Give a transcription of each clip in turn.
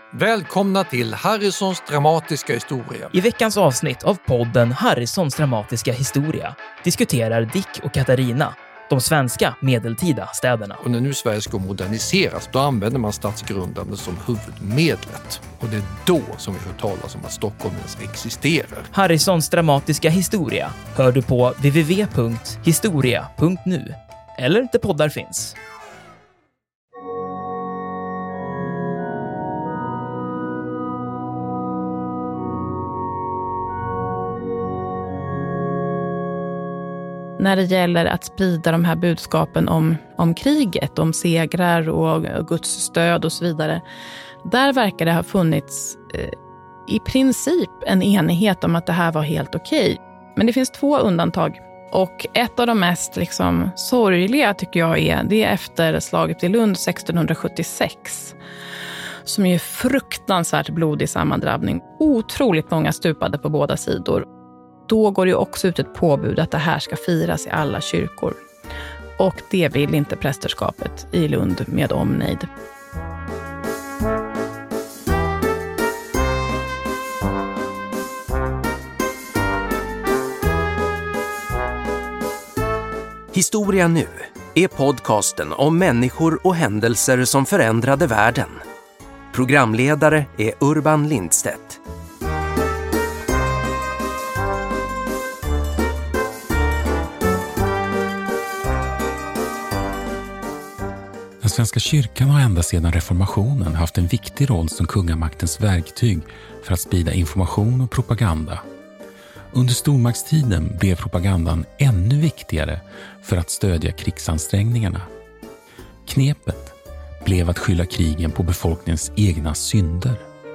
Välkomna till Harrisons dramatiska historia. I veckans avsnitt av podden Harrisons dramatiska historia diskuterar Dick och Katarina de svenska medeltida städerna. Och när nu Sverige ska moderniseras, då använder man stadsgrundande som huvudmedlet. Och det är då som vi hör talas om att Stockholm ens existerar. Harrisons dramatiska historia hör du på www.historia.nu eller där poddar finns. När det gäller att sprida de här budskapen om kriget, om segrar och Guds stöd och så vidare. Där verkar det ha funnits i princip en enighet om att det här var helt okej. Men det finns 2 undantag. Och ett av de mest sorgliga tycker jag det är efter slaget i Lund 1676. Som är fruktansvärt blodig sammandrabbning. Otroligt många stupade på båda sidor. Då går det också ut ett påbud att det här ska firas i alla kyrkor. Och det vill inte prästerskapet i Lund med omnejd. Historia nu är podcasten om människor och händelser som förändrade världen. Programledare är Urban Lindstedt. Den svenska kyrkan har ända sedan reformationen haft en viktig roll som kungamaktens verktyg för att sprida information och propaganda. Under stormaktstiden blev propagandan ännu viktigare för att stödja krigsansträngningarna. Knepet blev att skylla krigen på befolkningens egna synder.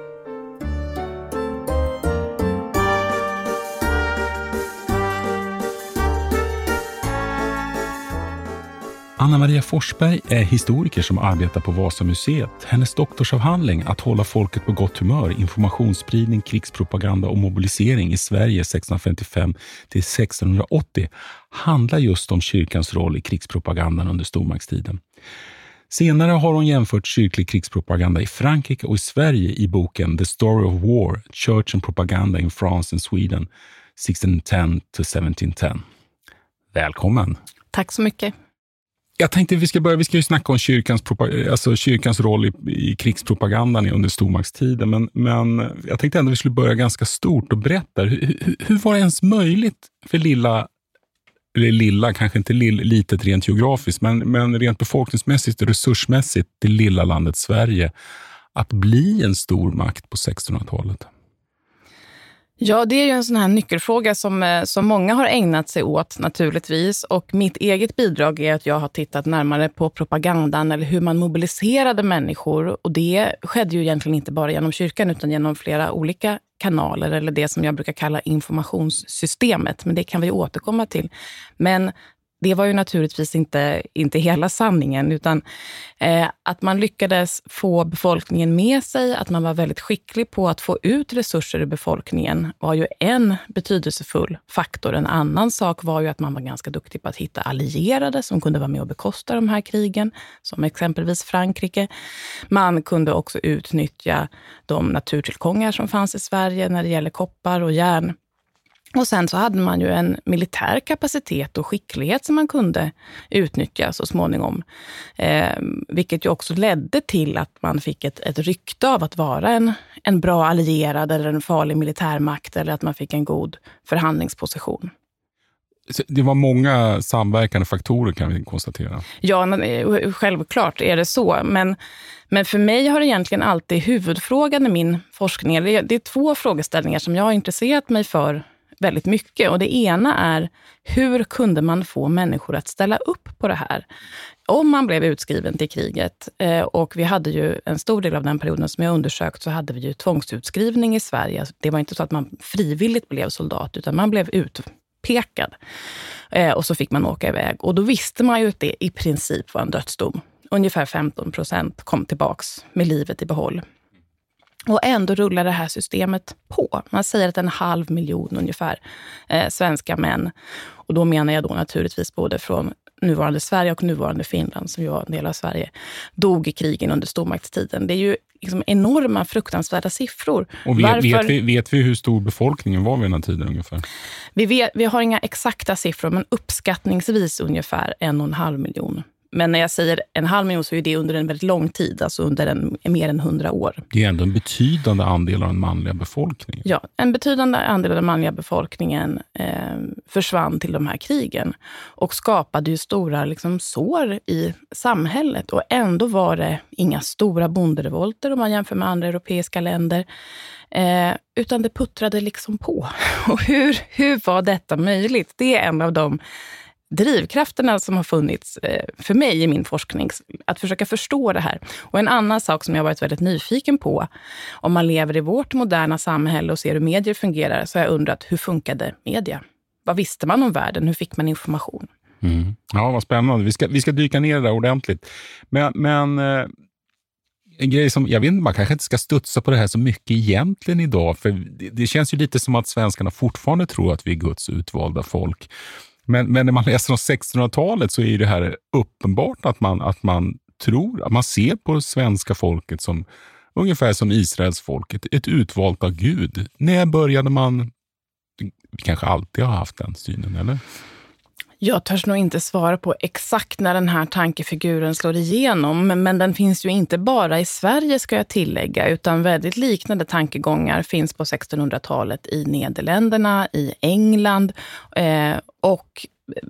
Anna Maria Forsberg är historiker som arbetar på Vasamuseet. Hennes doktorsavhandling Att hålla folket på gott humör, informationsspridning, krigspropaganda och mobilisering i Sverige 1655 till 1680 handlar just om kyrkans roll i krigspropagandan under stormaktstiden. Senare har hon jämfört kyrklig krigspropaganda i Frankrike och i Sverige i boken The Story of War, Church and Propaganda in France and Sweden 1610 to 1710. Välkommen! Tack så mycket. Jag tänkte vi ska ju snacka om kyrkans roll i krigspropagandan under stormaktstiden. Men jag tänkte ändå vi skulle börja ganska stort och berätta. Hur var det ens möjligt för lilla, kanske inte litet rent geografiskt, men rent befolkningsmässigt och resursmässigt det lilla landet Sverige att bli en stor makt på 1600-talet? Ja, det är ju en sån här nyckelfråga som många har ägnat sig åt naturligtvis. Och mitt eget bidrag är att jag har tittat närmare på propagandan eller hur man mobiliserade människor. Och det skedde ju egentligen inte bara genom kyrkan utan genom flera olika kanaler eller det som jag brukar kalla informationssystemet. Men det kan vi återkomma till. Men det var ju naturligtvis inte hela sanningen utan att man lyckades få befolkningen med sig, att man var väldigt skicklig på att få ut resurser i befolkningen var ju en betydelsefull faktor. En annan sak var ju att man var ganska duktig på att hitta allierade som kunde vara med och bekosta de här krigen, som exempelvis Frankrike. Man kunde också utnyttja de naturtillgångar som fanns i Sverige när det gäller koppar och järn. Och sen så hade man ju en militär kapacitet och skicklighet som man kunde utnyttja så småningom. Vilket ju också ledde till att man fick ett rykte av att vara en bra allierad eller en farlig militärmakt eller att man fick en god förhandlingsposition. Det var många samverkande faktorer kan vi konstatera. Ja, självklart är det så. Men för mig har det egentligen alltid huvudfrågan i min forskning. Det är 2 frågeställningar som jag har intresserat mig för väldigt mycket. Och det ena är hur kunde man få människor att ställa upp på det här? Om man blev utskriven till kriget och vi hade ju en stor del av den perioden som jag undersökt så hade vi ju tvångsutskrivning i Sverige. Det var inte så att man frivilligt blev soldat utan man blev utpekad. Och så fick man åka iväg. Och då visste man ju att det i princip var en dödsdom. Ungefär 15% kom tillbaks med livet i behåll. Och ändå rullar det här systemet på. Man säger att 500 000 ungefär svenska män. Och då menar jag då naturligtvis både från nuvarande Sverige och nuvarande Finland, som ju var en del av Sverige, dog i krigen under stormaktstiden. Det är ju liksom enorma, fruktansvärda siffror. Och vet vi hur stor befolkningen var vid den här tiden ungefär? Vi har inga exakta siffror, men uppskattningsvis ungefär 1,5 miljon. Men när jag säger 1,5 miljon så är det under en väldigt lång tid, alltså under mer än 100 år. Det är ändå en betydande andel av den manliga befolkningen. Ja, en betydande andel av den manliga befolkningen försvann till de här krigen och skapade ju stora liksom, sår i samhället. Och ändå var det inga stora bonderevolter om man jämför med andra europeiska länder. Utan det puttrade liksom på. Och hur var detta möjligt? Det är en av de drivkrafterna som har funnits för mig i min forskning, att försöka förstå det här. Och en annan sak som jag har varit väldigt nyfiken på, om man lever i vårt moderna samhälle och ser hur medier fungerar, så har jag undrat, hur funkade media? Vad visste man om världen? Hur fick man information? Mm. Ja, vad spännande. Vi ska dyka ner där ordentligt. Men en grej som, jag vet inte, man kanske inte ska studsa på det här så mycket egentligen idag, för det känns ju lite som att svenskarna fortfarande tror att vi är Guds utvalda folk. Men när man läser om 1600-talet så är det här uppenbart att man tror, att man ser på svenska folket som ungefär som Israels folk, ett utvalt av Gud. När började man, vi kanske alltid har haft den synen, eller? Jag törs nog inte svara på exakt när den här tankefiguren slår igenom, men den finns ju inte bara i Sverige, ska jag tillägga, utan väldigt liknande tankegångar finns på 1600-talet i Nederländerna, i England och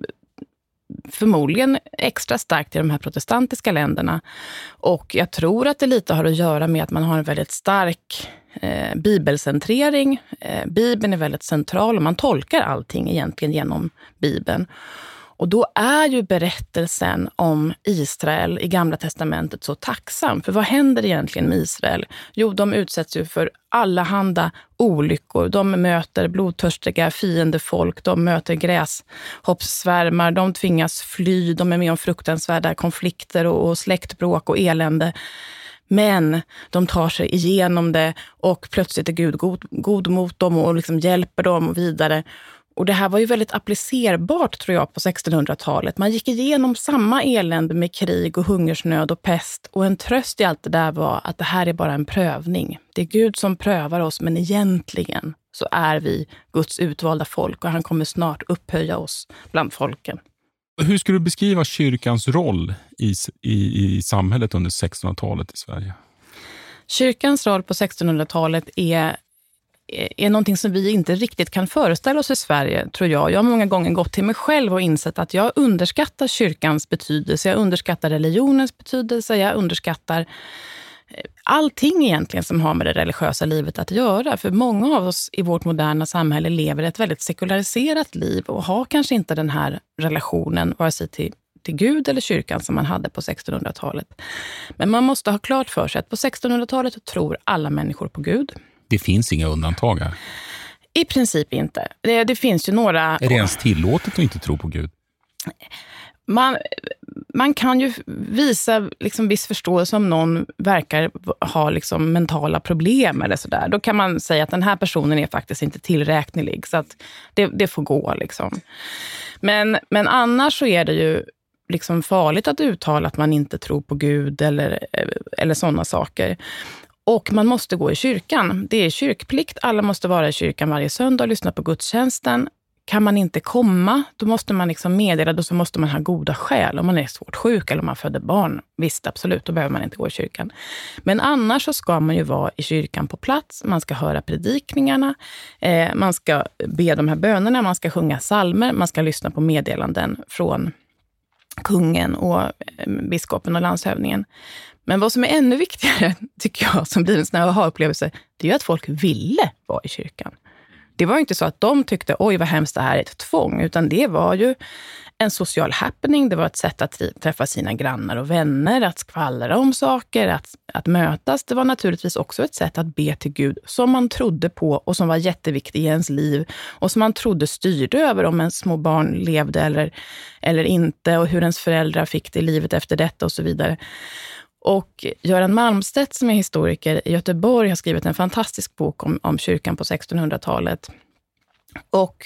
förmodligen extra starkt i de här protestantiska länderna. Och jag tror att det lite har att göra med att man har en väldigt stark bibelcentrering. Bibeln är väldigt central och man tolkar allting egentligen genom Bibeln. Och då är ju berättelsen om Israel i Gamla testamentet så tacksam. För vad händer egentligen med Israel? Jo, de utsätts ju för allehanda olyckor. De möter blodtörstiga fiendefolk, de möter gräshoppssvärmar, de tvingas fly, de är med om fruktansvärda konflikter och släktbråk och elände. Men de tar sig igenom det och plötsligt är Gud god mot dem och liksom hjälper dem vidare. Och det här var ju väldigt applicerbart, tror jag, på 1600-talet. Man gick igenom samma elände med krig och hungersnöd och pest. Och en tröst i allt det där var att det här är bara en prövning. Det är Gud som prövar oss, men egentligen så är vi Guds utvalda folk och han kommer snart upphöja oss bland folken. Hur skulle du beskriva kyrkans roll i samhället under 1600-talet i Sverige? Kyrkans roll på 1600-talet är någonting som vi inte riktigt kan föreställa oss i Sverige, tror jag. Jag har många gånger gått till mig själv och insett att jag underskattar kyrkans betydelse, jag underskattar religionens betydelse, jag underskattar allting egentligen som har med det religiösa livet att göra. För många av oss i vårt moderna samhälle lever ett väldigt sekulariserat liv och har kanske inte den här relationen vare sig till Gud eller kyrkan som man hade på 1600-talet. Men man måste ha klart för sig att på 1600-talet tror alla människor på Gud. Det finns inga undantag här. I princip inte. Det finns ju några... Är det ens tillåtet att inte tro på Gud? Man kan ju visa liksom viss förståelse om någon verkar ha liksom mentala problem eller sådär. Då kan man säga att den här personen är faktiskt inte tillräknelig. Så att det får gå liksom. Men annars så är det ju liksom farligt att uttala att man inte tror på Gud eller sådana saker. Och man måste gå i kyrkan. Det är kyrkplikt. Alla måste vara i kyrkan varje söndag och lyssna på gudstjänsten. Kan man inte komma, då måste man liksom meddela, då så måste man ha goda skäl. Om man är svårt sjuk eller om man föder barn, visst absolut, då behöver man inte gå i kyrkan. Men annars så ska man ju vara i kyrkan på plats. Man ska höra predikningarna, man ska be de här bönerna, man ska sjunga psalmer, man ska lyssna på meddelanden från kungen och biskopen och landshövdingen. Men vad som är ännu viktigare, tycker jag, som blir en sån här aha-upplevelse, det är ju att folk ville vara i kyrkan. Det var ju inte så att de tyckte, oj vad hemskt det här är ett tvång, utan det var ju en social happening, det var ett sätt att träffa sina grannar och vänner, att skvallra om saker, att mötas. Det var naturligtvis också ett sätt att be till Gud som man trodde på och som var jätteviktig i ens liv och som man trodde styrde över om ens små barn levde eller inte och hur ens föräldrar fick det i livet efter detta och så vidare. Och Göran Malmstedt som är historiker i Göteborg har skrivit en fantastisk bok om kyrkan på 1600-talet. Och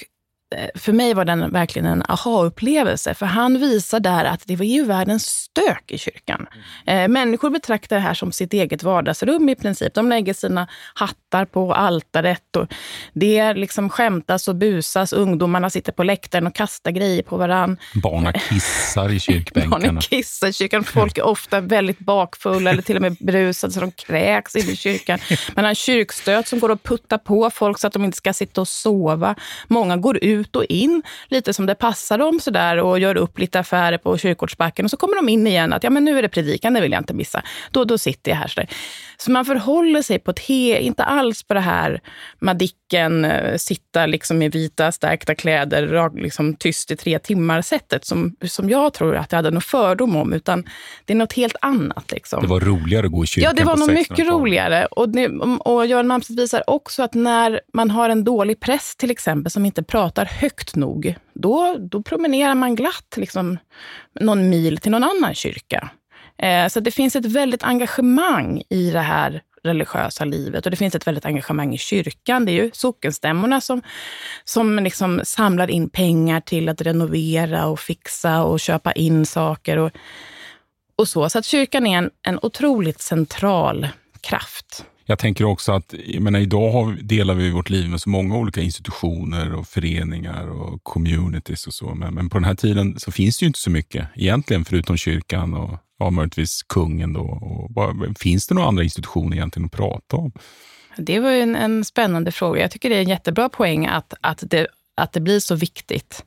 för mig var den verkligen en aha-upplevelse. För han visar där att det var ju världens stök i kyrkan. Människor betraktar det här som sitt eget vardagsrum i princip. De lägger sina hattar på altaret och det liksom skämtas och busas. Ungdomarna sitter på läktaren och kastar grejer på varann. Barnen kissar i kyrkbänkarna. Barnen kissar i kyrkan. Folk är ofta väldigt bakfulla eller till och med brusade så de kräks in i kyrkan. Man har en kyrkstöt som går och puttar på folk så att de inte ska sitta och sova. Många går ut och in lite som det passar dem så där och gör upp lite affärer på kyrkogårdsbacken och så kommer de in igen att ja men nu är det predikan, det vill jag inte missa. Då sitter jag här så där. Så man förhåller sig på ett inte alls på det här Madicken, sitta liksom i vita stärkta kläder liksom tyst i 3 timmar sättet som jag tror att jag hade någon fördom om, utan det är något helt annat liksom. Det var roligare att gå i kyrkan. Ja, det var nog mycket roligare. Och Göran Malmstedt visar också att när man har en dålig präst till exempel som inte pratar högt nog, då promenerar man glatt liksom någon mil till någon annan kyrka. Så det finns ett väldigt engagemang i det här religiösa livet och det finns ett väldigt engagemang i kyrkan. Det är ju sockenstämmorna som liksom samlar in pengar till att renovera och fixa och köpa in saker och så. Så att kyrkan är en otroligt central kraft. Jag tänker också att idag delar vi vårt liv med så många olika institutioner och föreningar och communities och så. Men på den här tiden så finns det ju inte så mycket egentligen förutom kyrkan och möjligtvis kungen då. Finns det några andra institutioner egentligen att prata om? Det var ju en spännande fråga. Jag tycker det är en jättebra poäng att det blir så viktigt.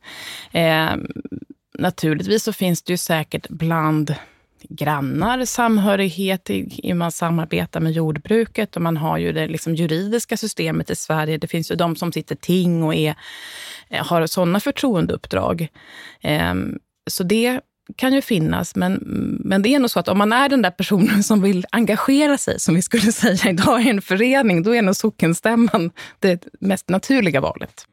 Naturligtvis så finns det ju säkert bland grannar samhörighet i man samarbetar med jordbruket och man har ju det liksom juridiska systemet i Sverige. Det finns ju de som sitter ting och har sådana förtroendeuppdrag. Så det kan ju finnas, men det är nog så att om man är den där personen som vill engagera sig, som vi skulle säga idag i en förening, då är nog sockenstämman det mest naturliga valet.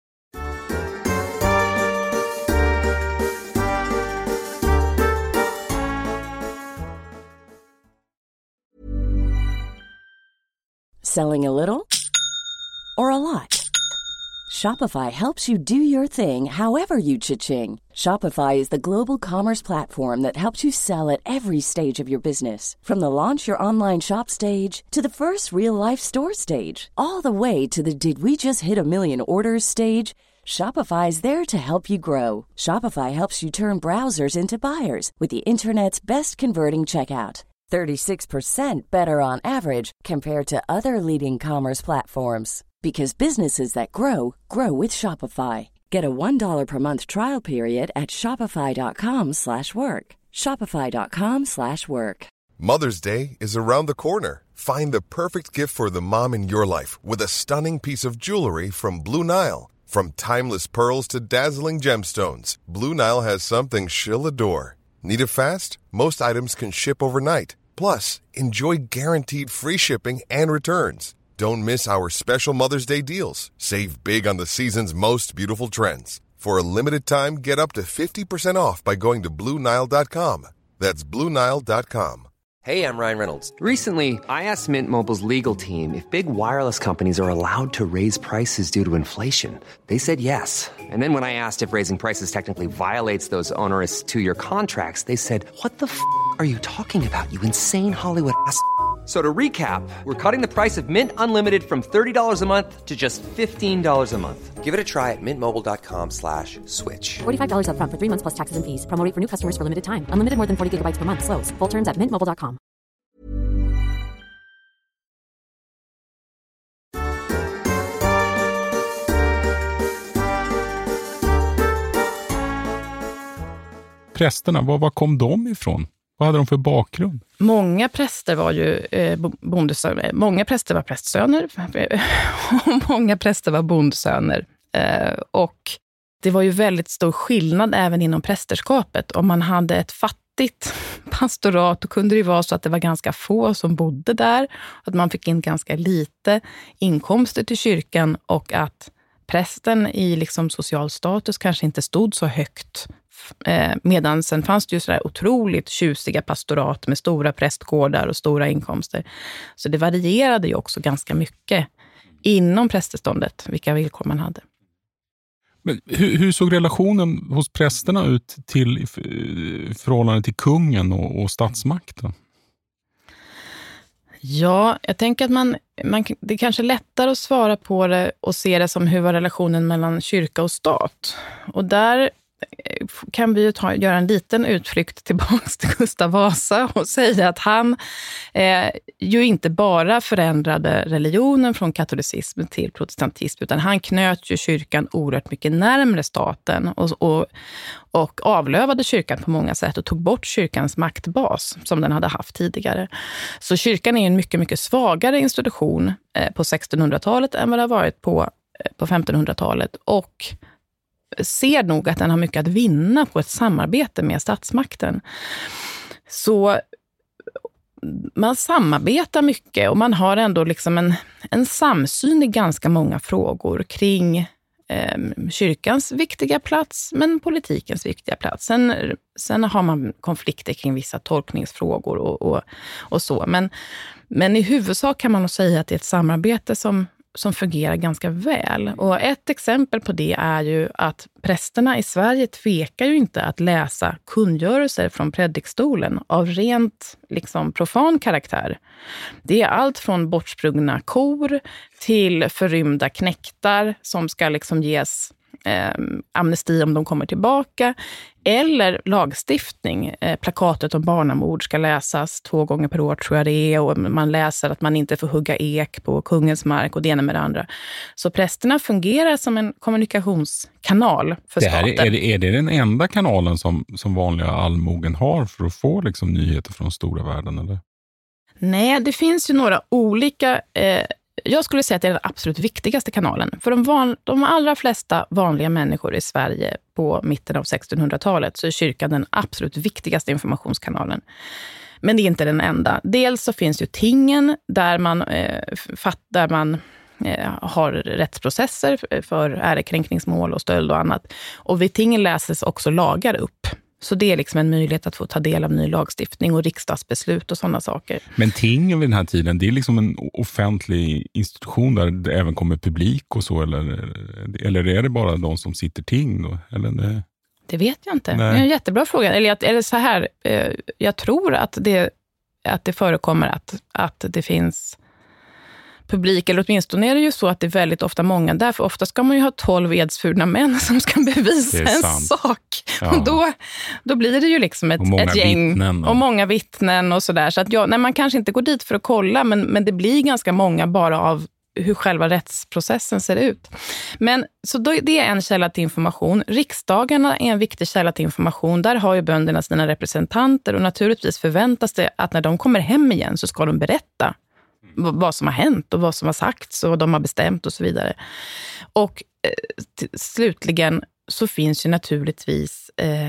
Selling a little or a lot? Shopify helps you do your thing however you cha-ching. Shopify is the global commerce platform that helps you sell at every stage of your business. From the launch your online shop stage to the first real-life store stage, all the way to the did we just hit a million orders stage. Shopify is there to help you grow. Shopify helps you turn browsers into buyers with the internet's best converting checkout. 36% better on average compared to other leading commerce platforms. Because businesses that grow, grow with Shopify. Get a $1 per month trial period at shopify.com/work. Shopify.com/work. Mother's Day is around the corner. Find the perfect gift for the mom in your life with a stunning piece of jewelry from Blue Nile. From timeless pearls to dazzling gemstones, Blue Nile has something she'll adore. Need it fast? Most items can ship overnight. Plus, enjoy guaranteed free shipping and returns. Don't miss our special Mother's Day deals. Save big on the season's most beautiful trends. For a limited time, get up to 50% off by going to BlueNile.com. That's BlueNile.com. Hey, I'm Ryan Reynolds. Recently, I asked Mint Mobile's legal team if big wireless companies are allowed to raise prices due to inflation. They said yes. And then when I asked if raising prices technically violates those onerous 2-year contracts, they said, "What the f*** are you talking about, you insane Hollywood ass?" So to recap, we're cutting the price of Mint Unlimited from $30 a month to just $15 a month. Give it a try at mintmobile.com/switch. $45 up front for 3 months plus taxes and fees. Promo rate for new customers for limited time. Unlimited more than 40 gigabytes per month. Slows full terms at mintmobile.com. Prästerna, var kom de ifrån? Vad hade de för bakgrund? Många präster var ju bondesöner. Många präster var prästsöner. Och många präster var bondsöner. Och det var ju väldigt stor skillnad även inom prästerskapet. Om man hade ett fattigt pastorat, då kunde det vara så att det var ganska få som bodde där. Att man fick in ganska lite inkomster till kyrkan och att prästen i liksom social status kanske inte stod så högt. Medan sen fanns det ju sådär otroligt tjusiga pastorat med stora prästgårdar och stora inkomster. Så det varierade ju också ganska mycket inom prästeståndet, vilka villkor man hade. Men hur såg relationen hos prästerna ut till förhållande till kungen och statsmakten? Ja, jag tänker att det är kanske lättare att svara på det och se det som hur var relationen mellan kyrka och stat. Och där kan vi ju göra en liten utflykt tillbaka till Gustav Vasa och säga att han ju inte bara förändrade religionen från katolicism till protestantism, utan han knöt ju kyrkan oerhört mycket närmare staten och avlövade kyrkan på många sätt och tog bort kyrkans maktbas som den hade haft tidigare. Så kyrkan är en mycket, mycket svagare institution på 1600-talet än vad det har varit på 1500-talet, och ser nog att den har mycket att vinna på ett samarbete med statsmakten. Så man samarbetar mycket och man har ändå liksom en samsyn i ganska många frågor kring kyrkans viktiga plats, men politikens viktiga plats. Sen har man konflikter kring vissa tolkningsfrågor och så. Men i huvudsak kan man nog säga att det är ett samarbete som fungerar ganska väl. Och ett exempel på det är ju att prästerna i Sverige tvekar ju inte att läsa kungörelser från predikstolen av rent liksom profan karaktär. Det är allt från bortsprungna kor till förrymda knektar som ska liksom ges amnesti om de kommer tillbaka, eller lagstiftning. Plakatet om barnamord ska läsas 2 gånger per år, tror jag det är, och man läser att man inte får hugga ek på kungens mark och det ena med det andra. Så prästerna fungerar som en kommunikationskanal för staten. Är det den enda kanalen som vanliga allmogen har för att få liksom nyheter från stora världen, eller? Nej, det finns ju några olika... Jag skulle säga att det är den absolut viktigaste kanalen. För de allra flesta vanliga människor i Sverige på mitten av 1600-talet så är kyrkan den absolut viktigaste informationskanalen. Men det är inte den enda. Dels så finns ju tingen där man har rättsprocesser för ärekränkningsmål och stöld och annat. Och vid tingen läses också lagar upp. Så det är liksom en möjlighet att få ta del av ny lagstiftning och riksdagsbeslut och sådana saker. Men ting vid den här tiden, det är liksom en offentlig institution där det även kommer publik och så, eller är det bara de som sitter ting då? Eller det vet jag inte. Nej. Det är en jättebra fråga. Eller så här, jag tror att det förekommer att det finns publik, eller åtminstone är det ju så att det är väldigt ofta många där, för ofta ska man ju ha 12 edsfurna män som ska bevisa en sak. Ja. Och då blir det ju liksom ett gäng och många vittnen och sådär. Så att man kanske inte går dit för att kolla, men det blir ganska många bara av hur själva rättsprocessen ser ut. Men så det är en källa till information. Riksdagarna är en viktig källa till information. Där har ju bönderna sina representanter och naturligtvis förväntas det att när de kommer hem igen så ska de berätta vad som har hänt och vad som har sagts och vad de har bestämt och så vidare. Och slutligen så finns ju naturligtvis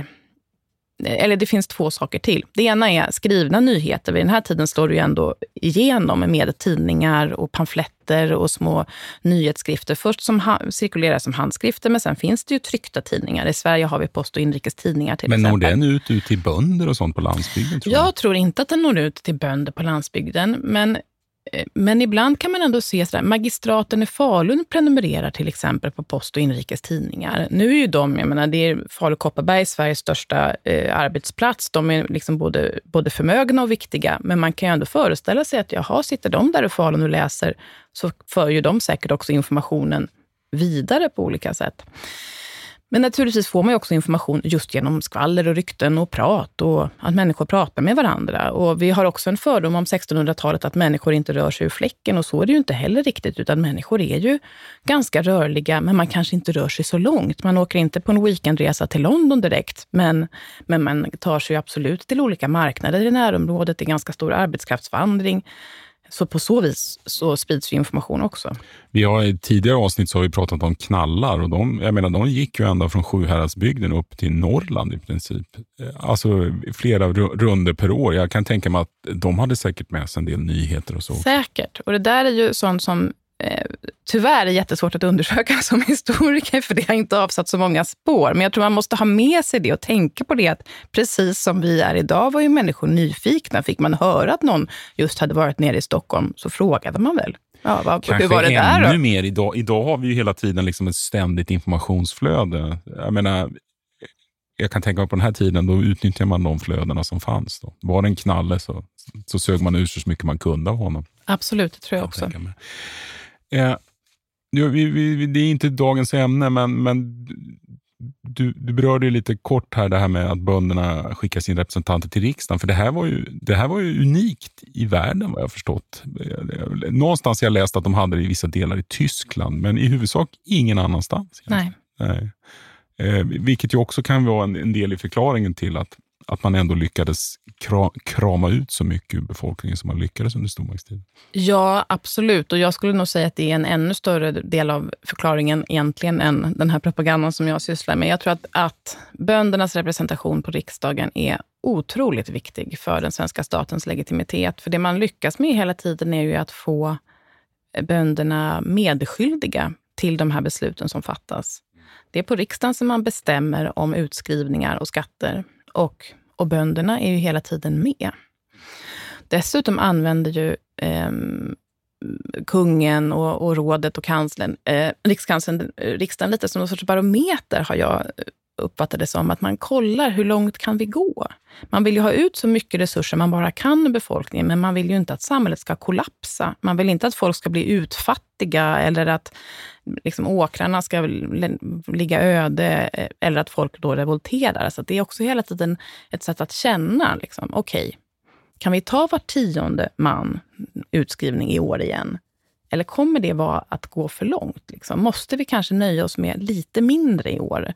eller det finns 2 saker till. Det ena är skrivna nyheter. Vid den här tiden slår det ju ändå igenom med tidningar och pamfletter och små nyhetsskrifter. Först som cirkulerar som handskrifter, men sen finns det ju tryckta tidningar. I Sverige har vi Post- och inrikestidningar till exempel. Men når den ut till bönder och sånt på landsbygden? Jag tror inte att den når ut till bönder på landsbygden, men ibland kan man ändå se sådär, magistraten i Falun prenumererar till exempel på Post- och inrikestidningar. Nu är ju det är Falu-Kopparberg, Sveriges största arbetsplats. De är liksom både förmögna och viktiga, men man kan ju ändå föreställa sig att sitter de där i Falun och läser, så för ju de säkert också informationen vidare på olika sätt. Men naturligtvis får man ju också information just genom skvaller och rykten och prat och att människor pratar med varandra. Och vi har också en fördom om 1600-talet att människor inte rör sig ur fläcken, och så är det ju inte heller riktigt, utan människor är ju ganska rörliga, men man kanske inte rör sig så långt. Man åker inte på en weekendresa till London direkt, men man tar sig absolut till olika marknader i närområdet. Det är ganska stor arbetskraftsvandring. Så på så vis så sprids ju information också. Vi har i tidigare avsnitt så har vi pratat om knallar, och de gick ju ända från Sjuhäradsbygden upp till Norrland i princip. Alltså flera runder per år. Jag kan tänka mig att de hade säkert med sig en del nyheter och så. Säkert. Och det där är ju sånt som tyvärr är jättesvårt att undersöka som historiker, för det har inte avsatt så många spår. Men jag tror man måste ha med sig det och tänka på det, att precis som vi är idag var ju människor nyfikna. Fick man höra att någon just hade varit nere i Stockholm, så frågade man väl. Ja, kanske hur var det där då? Ännu mer idag har vi ju hela tiden liksom ett ständigt informationsflöde. Jag menar, jag kan tänka mig på den här tiden, då utnyttjar man de flödena som fanns. Då. Var det en knalle så sög man ut så mycket man kunde av honom. Absolut, det tror jag också. Det är inte dagens ämne, men du berörde ju lite kort här det här med att bönderna skickar sina representanter till riksdagen. För det här var ju unikt i världen, vad jag förstått. Någonstans jag läst att de hade det i vissa delar i Tyskland, men i huvudsak ingen annanstans. Nej. Vilket ju också kan vara en del i förklaringen till att man ändå lyckades krama ut så mycket ur befolkningen som man lyckades under stormaktstiden. Ja, absolut. Och jag skulle nog säga att det är en ännu större del av förklaringen egentligen än den här propagandan som jag sysslar med. Jag tror att böndernas representation på riksdagen är otroligt viktig för den svenska statens legitimitet. För det man lyckas med hela tiden är ju att få bönderna medskyldiga till de här besluten som fattas. Det är på riksdagen som man bestämmer om utskrivningar och skatter. Och bönderna är ju hela tiden med. Dessutom använder ju kungen och rådet och kanslern, riksdagen lite som någon sorts barometer har jag uppfattat det som. Att man kollar hur långt kan vi gå. Man vill ju ha ut så mycket resurser man bara kan i befolkningen, men man vill ju inte att samhället ska kollapsa. Man vill inte att folk ska bli utfattiga eller att liksom åkrarna ska ligga öde eller att folk då revolterar. Så det är också hela tiden ett sätt att känna liksom, okej, kan vi ta var 10:e man utskrivning i år igen? Eller kommer det vara att gå för långt? Liksom? Måste vi kanske nöja oss med lite mindre i år?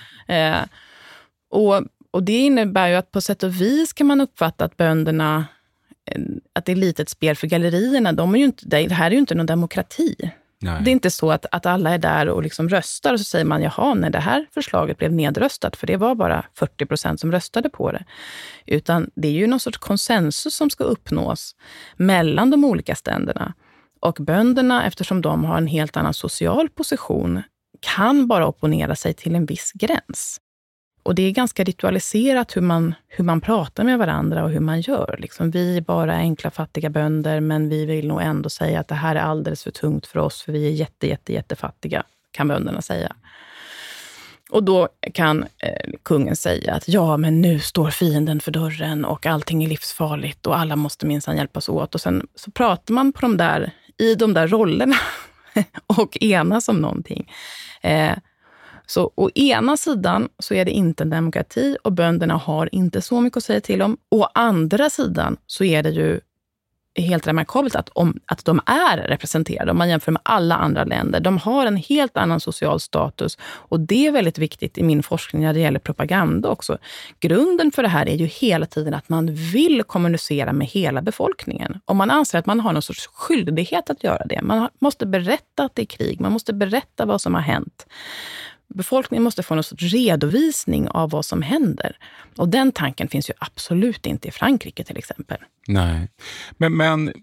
Och det innebär ju att på sätt och vis kan man uppfatta att bönderna, att det är lite ett spel för gallerierna. Det här är ju inte någon demokrati. Nej. Det är inte så att alla är där och liksom röstar och så säger man, jaha, när det här förslaget blev nedröstat, för det var bara 40% som röstade på det. Utan det är ju någon sorts konsensus som ska uppnås mellan de olika ständerna. Och bönderna, eftersom de har en helt annan social position, kan bara opponera sig till en viss gräns. Och det är ganska ritualiserat hur man pratar med varandra och hur man gör. Liksom, vi är bara enkla fattiga bönder, men vi vill nog ändå säga att det här är alldeles för tungt för oss, för vi är jättefattiga, kan bönderna säga. Och då kan kungen säga att ja, men nu står fienden för dörren och allting är livsfarligt och alla måste minsann hjälpas åt. Och sen så pratar man på i de där rollerna och enas om någonting. Så å ena sidan så är det inte en demokrati och bönderna har inte så mycket att säga till om. Å andra sidan så är det ju helt remarkabelt att de är representerade om man jämför med alla andra länder. De har en helt annan social status och det är väldigt viktigt i min forskning när det gäller propaganda också. Grunden för det här är ju hela tiden att man vill kommunicera med hela befolkningen. Om man anser att man har någon sorts skyldighet att göra det. Man måste berätta att det är krig, man måste berätta vad som har hänt. Befolkningen måste få någon sorts redovisning av vad som händer. Och den tanken finns ju absolut inte i Frankrike till exempel. Nej, men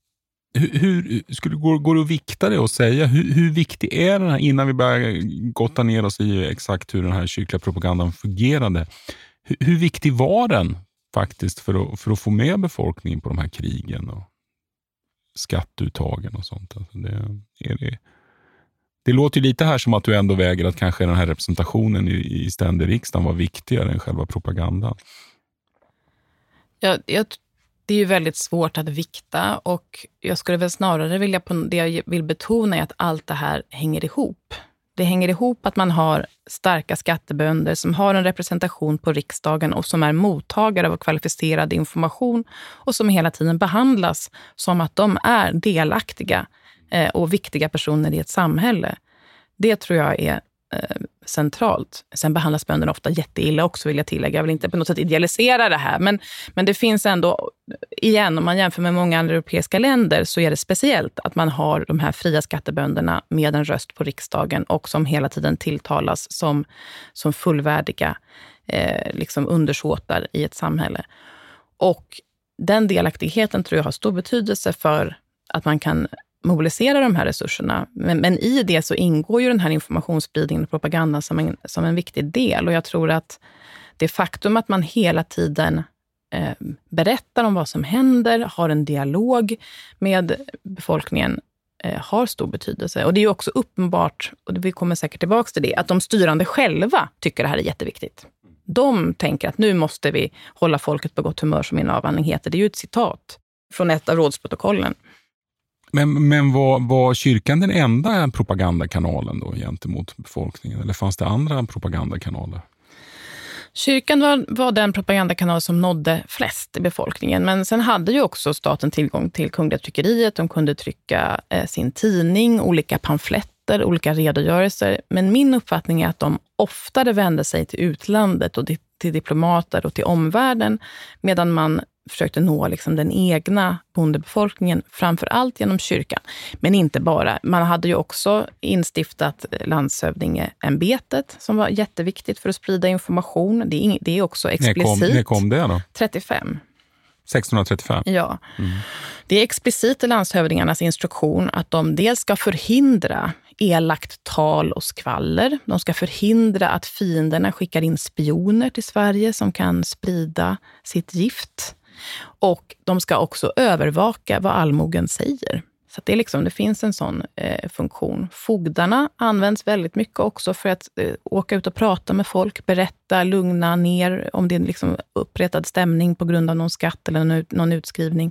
går det att vikta det och säga hur viktig är den här, innan vi börjar gotta ner oss i exakt hur den här kyrkliga propagandan fungerade. Hur viktig var den faktiskt för att få med befolkningen på de här krigen och skatteuttagen och sånt? Alltså det låter ju lite här som att du ändå väger att kanske den här representationen i ständig riksdagen var viktigare än själva propagandan. Det är ju väldigt svårt att vikta och jag skulle väl snarare det jag vill betona är att allt det här hänger ihop. Det hänger ihop att man har starka skattebönder som har en representation på riksdagen och som är mottagare av kvalificerad information och som hela tiden behandlas som att de är delaktiga och viktiga personer i ett samhälle. Det tror jag är centralt. Sen behandlas bönderna ofta jätteilla också, vill jag tillägga. Jag vill inte på något sätt idealisera det här. Men det finns ändå, igen, om man jämför med många andra europeiska länder så är det speciellt att man har de här fria skattebönderna med en röst på riksdagen och som hela tiden tilltalas som fullvärdiga liksom undersåtar i ett samhälle. Och den delaktigheten tror jag har stor betydelse för att man kan mobilisera de här resurserna. Men i det så ingår ju den här informationsspridningen och propagandan som en viktig del. Och jag tror att det faktum att man hela tiden berättar om vad som händer, har en dialog med befolkningen, har stor betydelse. Och det är ju också uppenbart, och vi kommer säkert tillbaka till det, att de styrande själva tycker det här är jätteviktigt. De tänker att nu måste vi hålla folket på gott humör, som min avhandling heter. Det är ju ett citat från ett av rådsprotokollen. Men var kyrkan den enda propagandakanalen då gentemot befolkningen? Eller fanns det andra propagandakanaler? Kyrkan var den propagandakanal som nådde flest i befolkningen. Men sen hade ju också staten tillgång till Kungliga tryckeriet. De kunde trycka sin tidning, olika pamfletter, olika redogörelser. Men min uppfattning är att de oftare vände sig till utlandet och till diplomater och till omvärlden. Medan man försökte nå liksom den egna bondebefolkningen, framför allt genom kyrkan. Men inte bara. Man hade ju också instiftat landshövdingeämbetet som var jätteviktigt för att sprida information. Det är också explicit. När kom det då? 35. 1635? Ja. Det är explicit i landshövdingarnas instruktion att de dels ska förhindra elakt tal och skvaller. De ska förhindra att fienderna skickar in spioner till Sverige som kan sprida sitt gift. Och de ska också övervaka vad allmogen säger. Så att det finns en sån funktion. Fogdarna används väldigt mycket också för att åka ut och prata med folk, berätta, lugna ner om det är liksom upprättad stämning på grund av någon skatt eller någon utskrivning.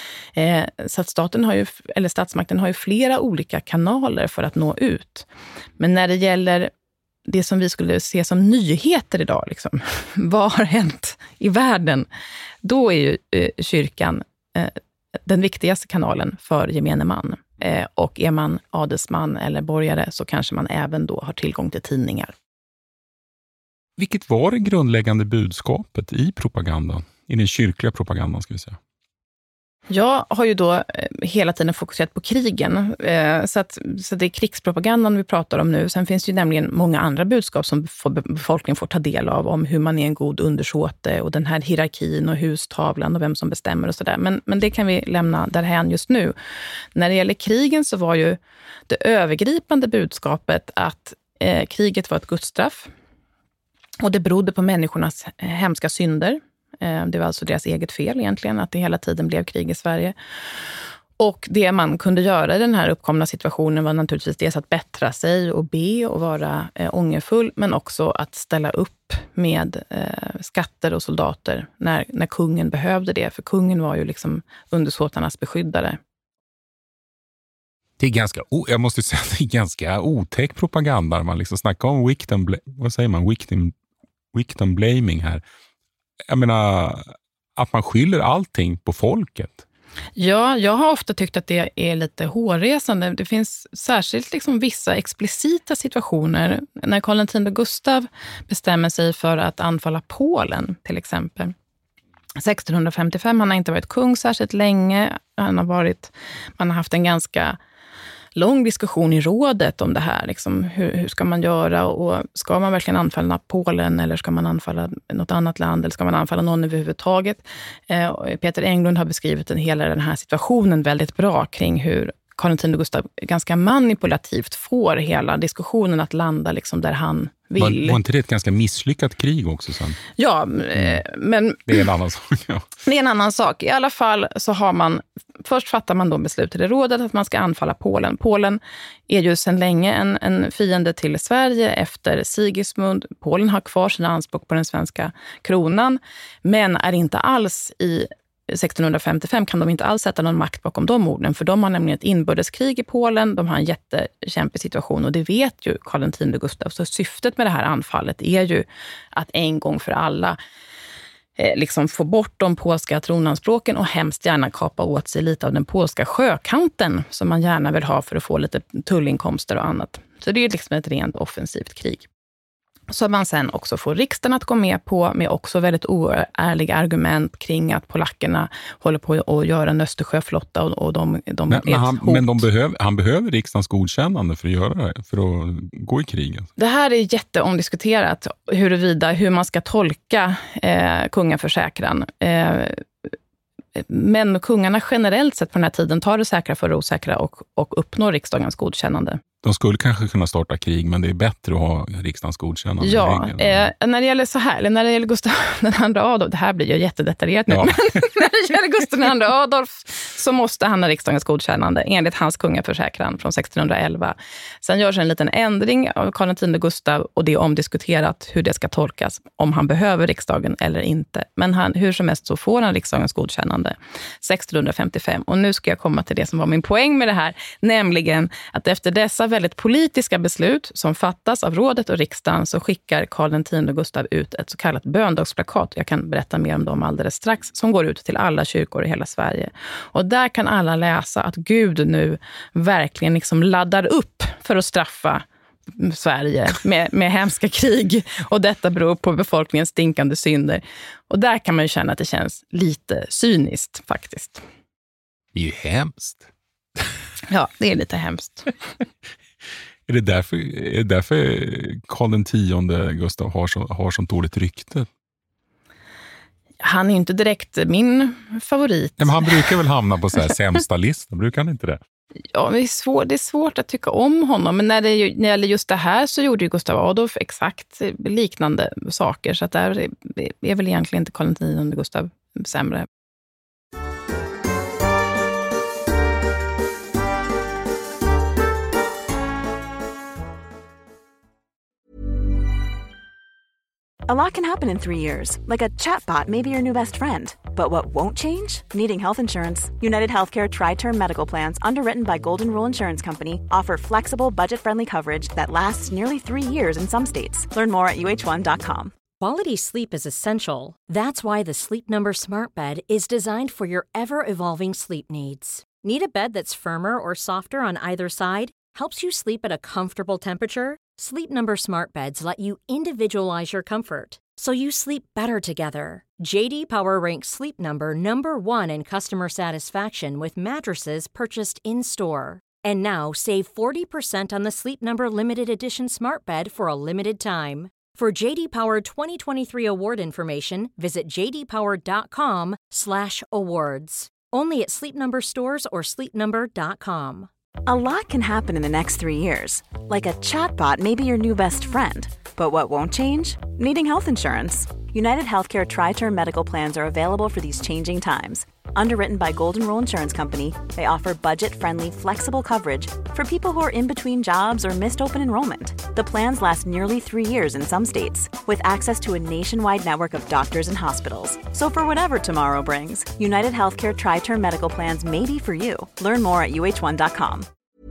Så att statsmakten har ju flera olika kanaler för att nå ut. Men när det gäller det som vi skulle se som nyheter idag, liksom, vad har hänt i världen? Då är ju kyrkan den viktigaste kanalen för gemene man. Och är man adelsman eller borgare så kanske man även då har tillgång till tidningar. Vilket var det grundläggande budskapet i propagandan? I den kyrkliga propagandan, ska vi säga. Jag har ju då hela tiden fokuserat på krigen. Så det är krigspropagandan vi pratar om nu. Sen finns det ju nämligen många andra budskap som befolkningen får ta del av. Om hur man är en god undersåte och den här hierarkin och hustavlan och vem som bestämmer och sådär. Men det kan vi lämna därhän just nu. När det gäller krigen så var ju det övergripande budskapet att kriget var ett gudsstraff. Och det berodde på människornas hemska synder. Det var alltså deras eget fel egentligen att det hela tiden blev krig i Sverige. Och det man kunde göra i den här uppkomna situationen var naturligtvis dels att bättra sig och be och vara ångerfull, men också att ställa upp med skatter och soldater när kungen behövde det. För kungen var ju liksom undersåtarnas beskyddare. Det är ganska, jag måste säga att det är ganska otäck propaganda. Man liksom snackar om victim blaming här. Jag menar, att man skyller allting på folket. Ja, jag har ofta tyckt att det är lite hårresande. Det finns särskilt liksom vissa explicita situationer. När Karl X Gustav bestämmer sig för att anfalla Polen till exempel. 1655, han har inte varit kung särskilt länge. Man har haft en ganska lång diskussion i rådet om det här. Liksom, hur ska man göra och ska man verkligen anfalla Polen eller ska man anfalla något annat land eller ska man anfalla någon överhuvudtaget? Peter Englund har beskrivit hela den här situationen väldigt bra kring hur Karl X Gustav ganska manipulativt får hela diskussionen att landa liksom där han vill. Var inte det ett ganska misslyckat krig också sen? Ja, men... Det är en annan sak, ja. Det är en annan sak. I alla fall så har man... Först fattar man då beslutet i rådet att man ska anfalla Polen. Polen är ju sedan länge en fiende till Sverige efter Sigismund. Polen har kvar sina anspråk på den svenska kronan, men är inte alls 1655 kan de inte alls sätta någon makt bakom de orden, för de har nämligen ett inbördeskrig i Polen, de har en jättekämpig situation och det vet ju Karl X Gustav. Så syftet med det här anfallet är ju att en gång för alla liksom få bort de polska tronanspråken och hemskt gärna kapa åt sig lite av den polska sjökanten som man gärna vill ha för att få lite tullinkomster och annat. Så det är liksom ett rent offensivt krig. Så man sen också får riksdagen att gå med på med också väldigt oärliga argument kring att polackerna håller på att göra en Östersjöflotta och de han behöver riksdagens godkännande för att göra det, för att gå i kriget. Det här är jätteomdiskuterat hur man ska tolka kungaförsäkran. Men kungarna generellt sett på den här tiden tar det säkra för det osäkra och uppnår riksdagens godkännande. De skulle kanske kunna starta krig, men det är bättre att ha riksdagens godkännande. Ja, när det gäller så här, eller när det gäller Gustav II Adolf, det här blir ju jättedetaljerat nu, men när det gäller Gustav II Adolf så måste han ha riksdagens godkännande enligt hans kungaförsäkran från 1611. Sen görs en liten ändring av Karl X Gustav och det är omdiskuterat hur det ska tolkas, om han behöver riksdagen eller inte. Men hur som helst så får han riksdagens godkännande 1655. Och nu ska jag komma till det som var min poäng med det här, nämligen att efter dessa väldigt politiska beslut som fattas av rådet och riksdagen så skickar Karl X Gustav ut ett så kallat böndagsplakat. Jag kan berätta mer om dem alldeles strax, som går ut till alla kyrkor i hela Sverige. Och där kan alla läsa att Gud nu verkligen liksom laddar upp för att straffa Sverige med hemska krig. Och detta beror på befolkningens stinkande synder. Och där kan man ju känna att det känns lite cyniskt faktiskt. Det är ju hemskt. Ja, det är lite hemskt. Är det därför Karl X Gustav har sånt dåligt rykte? Han är inte direkt min favorit. Men han brukar väl hamna på så här sämsta listan, brukar han inte det? Ja, det är svårt att tycka om honom. Men när det gäller just det här så gjorde ju Gustav Adolf exakt liknande saker. Så att där är väl egentligen inte Karl X Gustav sämre. A lot can happen in 3 years, like a chatbot may be your new best friend. But what won't change? Needing health insurance. United Healthcare Tri-Term Medical Plans, underwritten by Golden Rule Insurance Company, offer flexible, budget-friendly coverage that lasts nearly 3 years in some states. Learn more at uh1.com. Quality sleep is essential. That's why the Sleep Number Smart Bed is designed for your ever-evolving sleep needs. Need a bed that's firmer or softer on either side? Helps you sleep at a comfortable temperature? Sleep Number Smart Beds let you individualize your comfort, so you sleep better together. JD Power ranks Sleep Number #1 in customer satisfaction with mattresses purchased in-store. And now, save 40% on the Sleep Number Limited Edition Smart Bed for a limited time. For JD Power 2023 award information, visit jdpower.com/awards. Only at Sleep Number stores or sleepnumber.com. A lot can happen in the next 3 years. Like a chatbot may be your new best friend. But what won't change? Needing health insurance. United Healthcare Tri-Term Medical Plans are available for these changing times. Underwritten by Golden Rule Insurance Company, they offer budget-friendly, flexible coverage for people who are in between jobs or missed open enrollment. The plans last nearly 3 years in some states, with access to a nationwide network of doctors and hospitals. So for whatever tomorrow brings, United Healthcare Tri-Term Medical Plans may be for you. Learn more at uh1.com.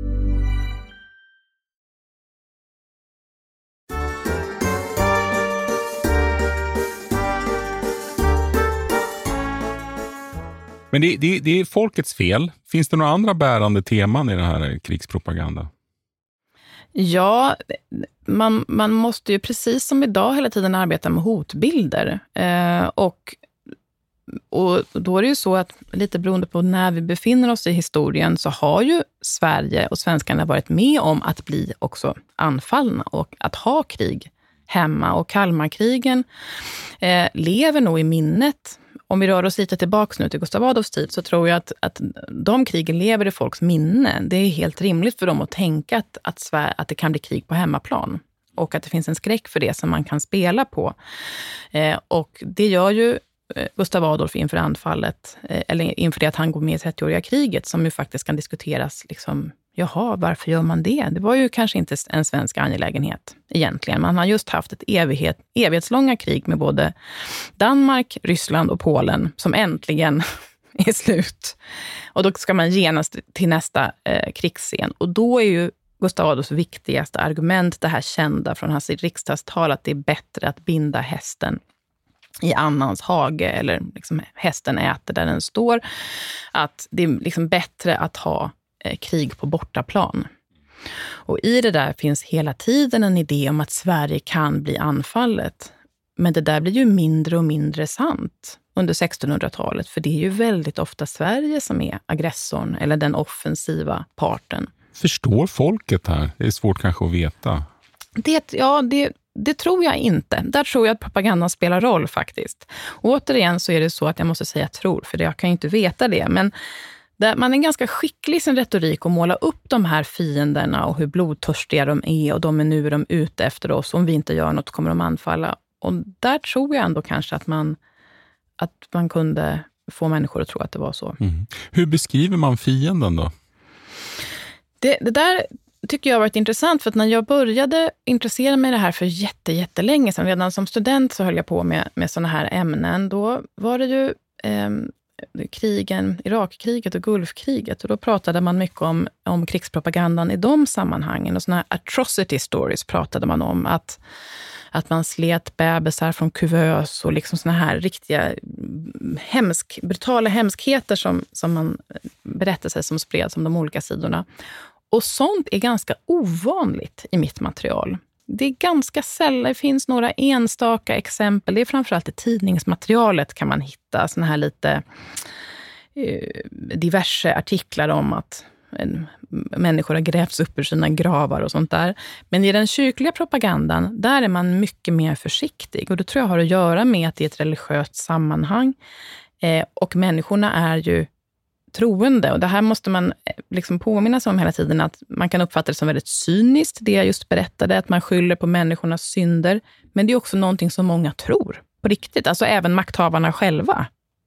Men det är folkets fel. Finns det några andra bärande teman i den här krigspropagandan? Ja, man måste ju precis som idag hela tiden arbeta med hotbilder. Och då är det ju så att lite beroende på när vi befinner oss i historien så har ju Sverige och svenskarna varit med om att bli också anfallna och att ha krig hemma. Och Kalmarkrigen lever nog i minnet. Om vi rör oss lite tillbaka nu till Gustav Adolfs tid så tror jag att de krigen lever i folks minne. Det är helt rimligt för dem att tänka att det kan bli krig på hemmaplan. Och att det finns en skräck för det som man kan spela på. Och det gör ju Gustav Adolf inför anfallet, eller inför det att han går med i 30-åriga kriget, som ju faktiskt kan diskuteras liksom, jaha, varför gör man det? Det var ju kanske inte en svensk angelägenhet egentligen. Man har just haft ett evighetslånga krig med både Danmark, Ryssland och Polen som äntligen är slut. Och då ska man genast till nästa krigsscen. Och då är ju Gustav Adolfs viktigaste argument det här kända från hans riksdagstal att det är bättre att binda hästen i annans hage eller liksom hästen äter där den står. Att det är liksom bättre att ha krig på bortaplan. Och i det där finns hela tiden en idé om att Sverige kan bli anfallet. Men det där blir ju mindre och mindre sant under 1600-talet. För det är ju väldigt ofta Sverige som är aggressorn eller den offensiva parten. Förstår folket här? Det är svårt kanske att veta. Det tror jag inte. Där tror jag att propagandan spelar roll faktiskt. Och återigen så är det så att jag måste säga tror, för jag kan ju inte veta det. Men Man är ganska skicklig i sin retorik att måla upp de här fienderna och hur blodtörstiga de är och de är nu de ute efter oss. Om vi inte gör något kommer de anfalla. Och där tror jag ändå kanske att man kunde få människor att tro att det var så. Mm. Hur beskriver man fienden då? Det där tycker jag har varit intressant, för att när jag började intressera mig i det här för jättelänge sedan, redan som student så höll jag på med såna här ämnen. Då var det ju krigen, Irakkriget och Gulfkriget, och då pratade man mycket om krigspropagandan i de sammanhangen, och såna här atrocity stories pratade man om, att man slet bebisar från kuvös och liksom såna här riktiga brutala hemskheter som man berättelser som spreds om de olika sidorna. Och sånt är ganska ovanligt i mitt material. Det är ganska sällan, det finns några enstaka exempel. Det är framförallt i tidningsmaterialet kan man hitta såna här lite diverse artiklar om att människor har grävts upp ur sina gravar och sånt där. Men i den kyrkliga propagandan, där är man mycket mer försiktig. Och det tror jag har att göra med att det är ett religiöst sammanhang. Och människorna är ju troende. Och det här måste man liksom påminna sig om hela tiden, att man kan uppfatta det som väldigt cyniskt, det jag just berättade, att man skyller på människornas synder. Men det är också någonting som många tror på riktigt, alltså även makthavarna själva.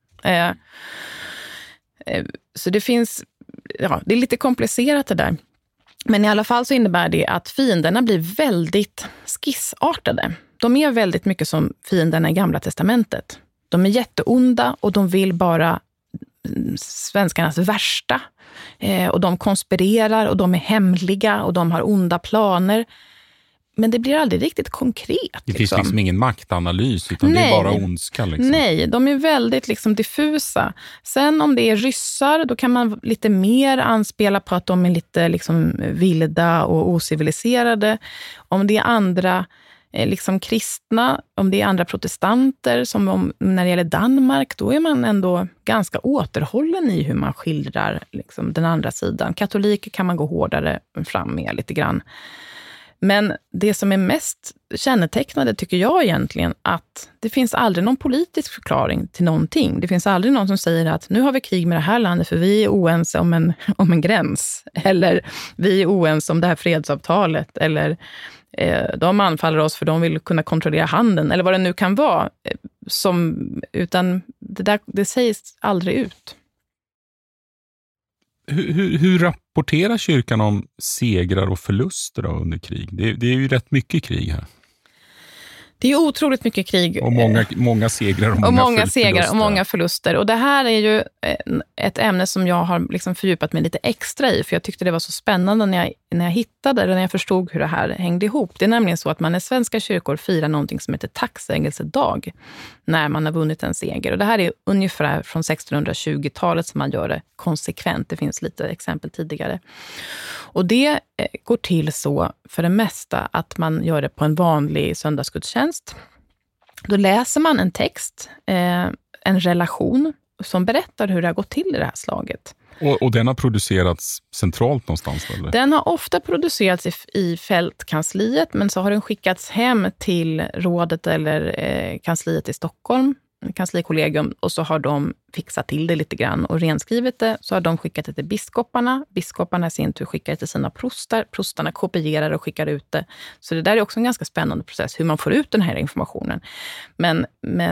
Så det finns, det är lite komplicerat det där. Men i alla fall så innebär det att fienderna blir väldigt skissartade. De är väldigt mycket som fienderna i Gamla testamentet. De är jätteonda och de vill bara svenskarnas värsta. Och de konspirerar och de är hemliga och de har onda planer. Men det blir aldrig riktigt konkret. Det finns liksom ingen maktanalys, utan det är bara ondska. Liksom. Nej, de är väldigt liksom diffusa. Sen om det är ryssar, då kan man lite mer anspela på att de är lite liksom vilda och ociviliserade. Om det är andra liksom kristna, om det är andra protestanter, som när det gäller Danmark, då är man ändå ganska återhållen i hur man skildrar liksom den andra sidan. Katoliker kan man gå hårdare fram med lite grann. Men det som är mest kännetecknande tycker jag egentligen, att det finns aldrig någon politisk förklaring till någonting. Det finns aldrig någon som säger att nu har vi krig med det här landet för vi är oense om en gräns. Eller vi är oense om det här fredsavtalet. Eller de anfaller oss för de vill kunna kontrollera handeln. Eller vad det nu kan vara. Utan det sägs aldrig ut. Hur rapporterar kyrkan om segrar och förluster under krig? Det är ju rätt mycket krig här. Det är otroligt mycket krig. Och många segrar och många segrar och många förluster. Och det här är ju ett ämne som jag har liksom fördjupat mig lite extra i. För jag tyckte det var så spännande när jag hittade det, när jag förstod hur det här hängde ihop. Det är nämligen så att man i svenska kyrkor firar någonting som heter tacksägelsedag. När man har vunnit en seger. Och det här är ungefär från 1620-talet som man gör det konsekvent. Det finns lite exempel tidigare. Och det går till så för det mesta att man gör det på en vanlig söndagsgudstjänst. Då läser man en text, en relation som berättar hur det har gått till i det här slaget. Och den har producerats centralt någonstans? Eller? Den har ofta producerats i fältkansliet, men så har den skickats hem till rådet eller kansliet i Stockholm, kanslikollegium, och så har de fixat till det lite grann och renskrivit det. Så har de skickat det till biskoparna. Biskoparna i sin tur skickar det till sina prostar. Prostarna kopierar och skickar ut det. Så det där är också en ganska spännande process, hur man får ut den här informationen. Men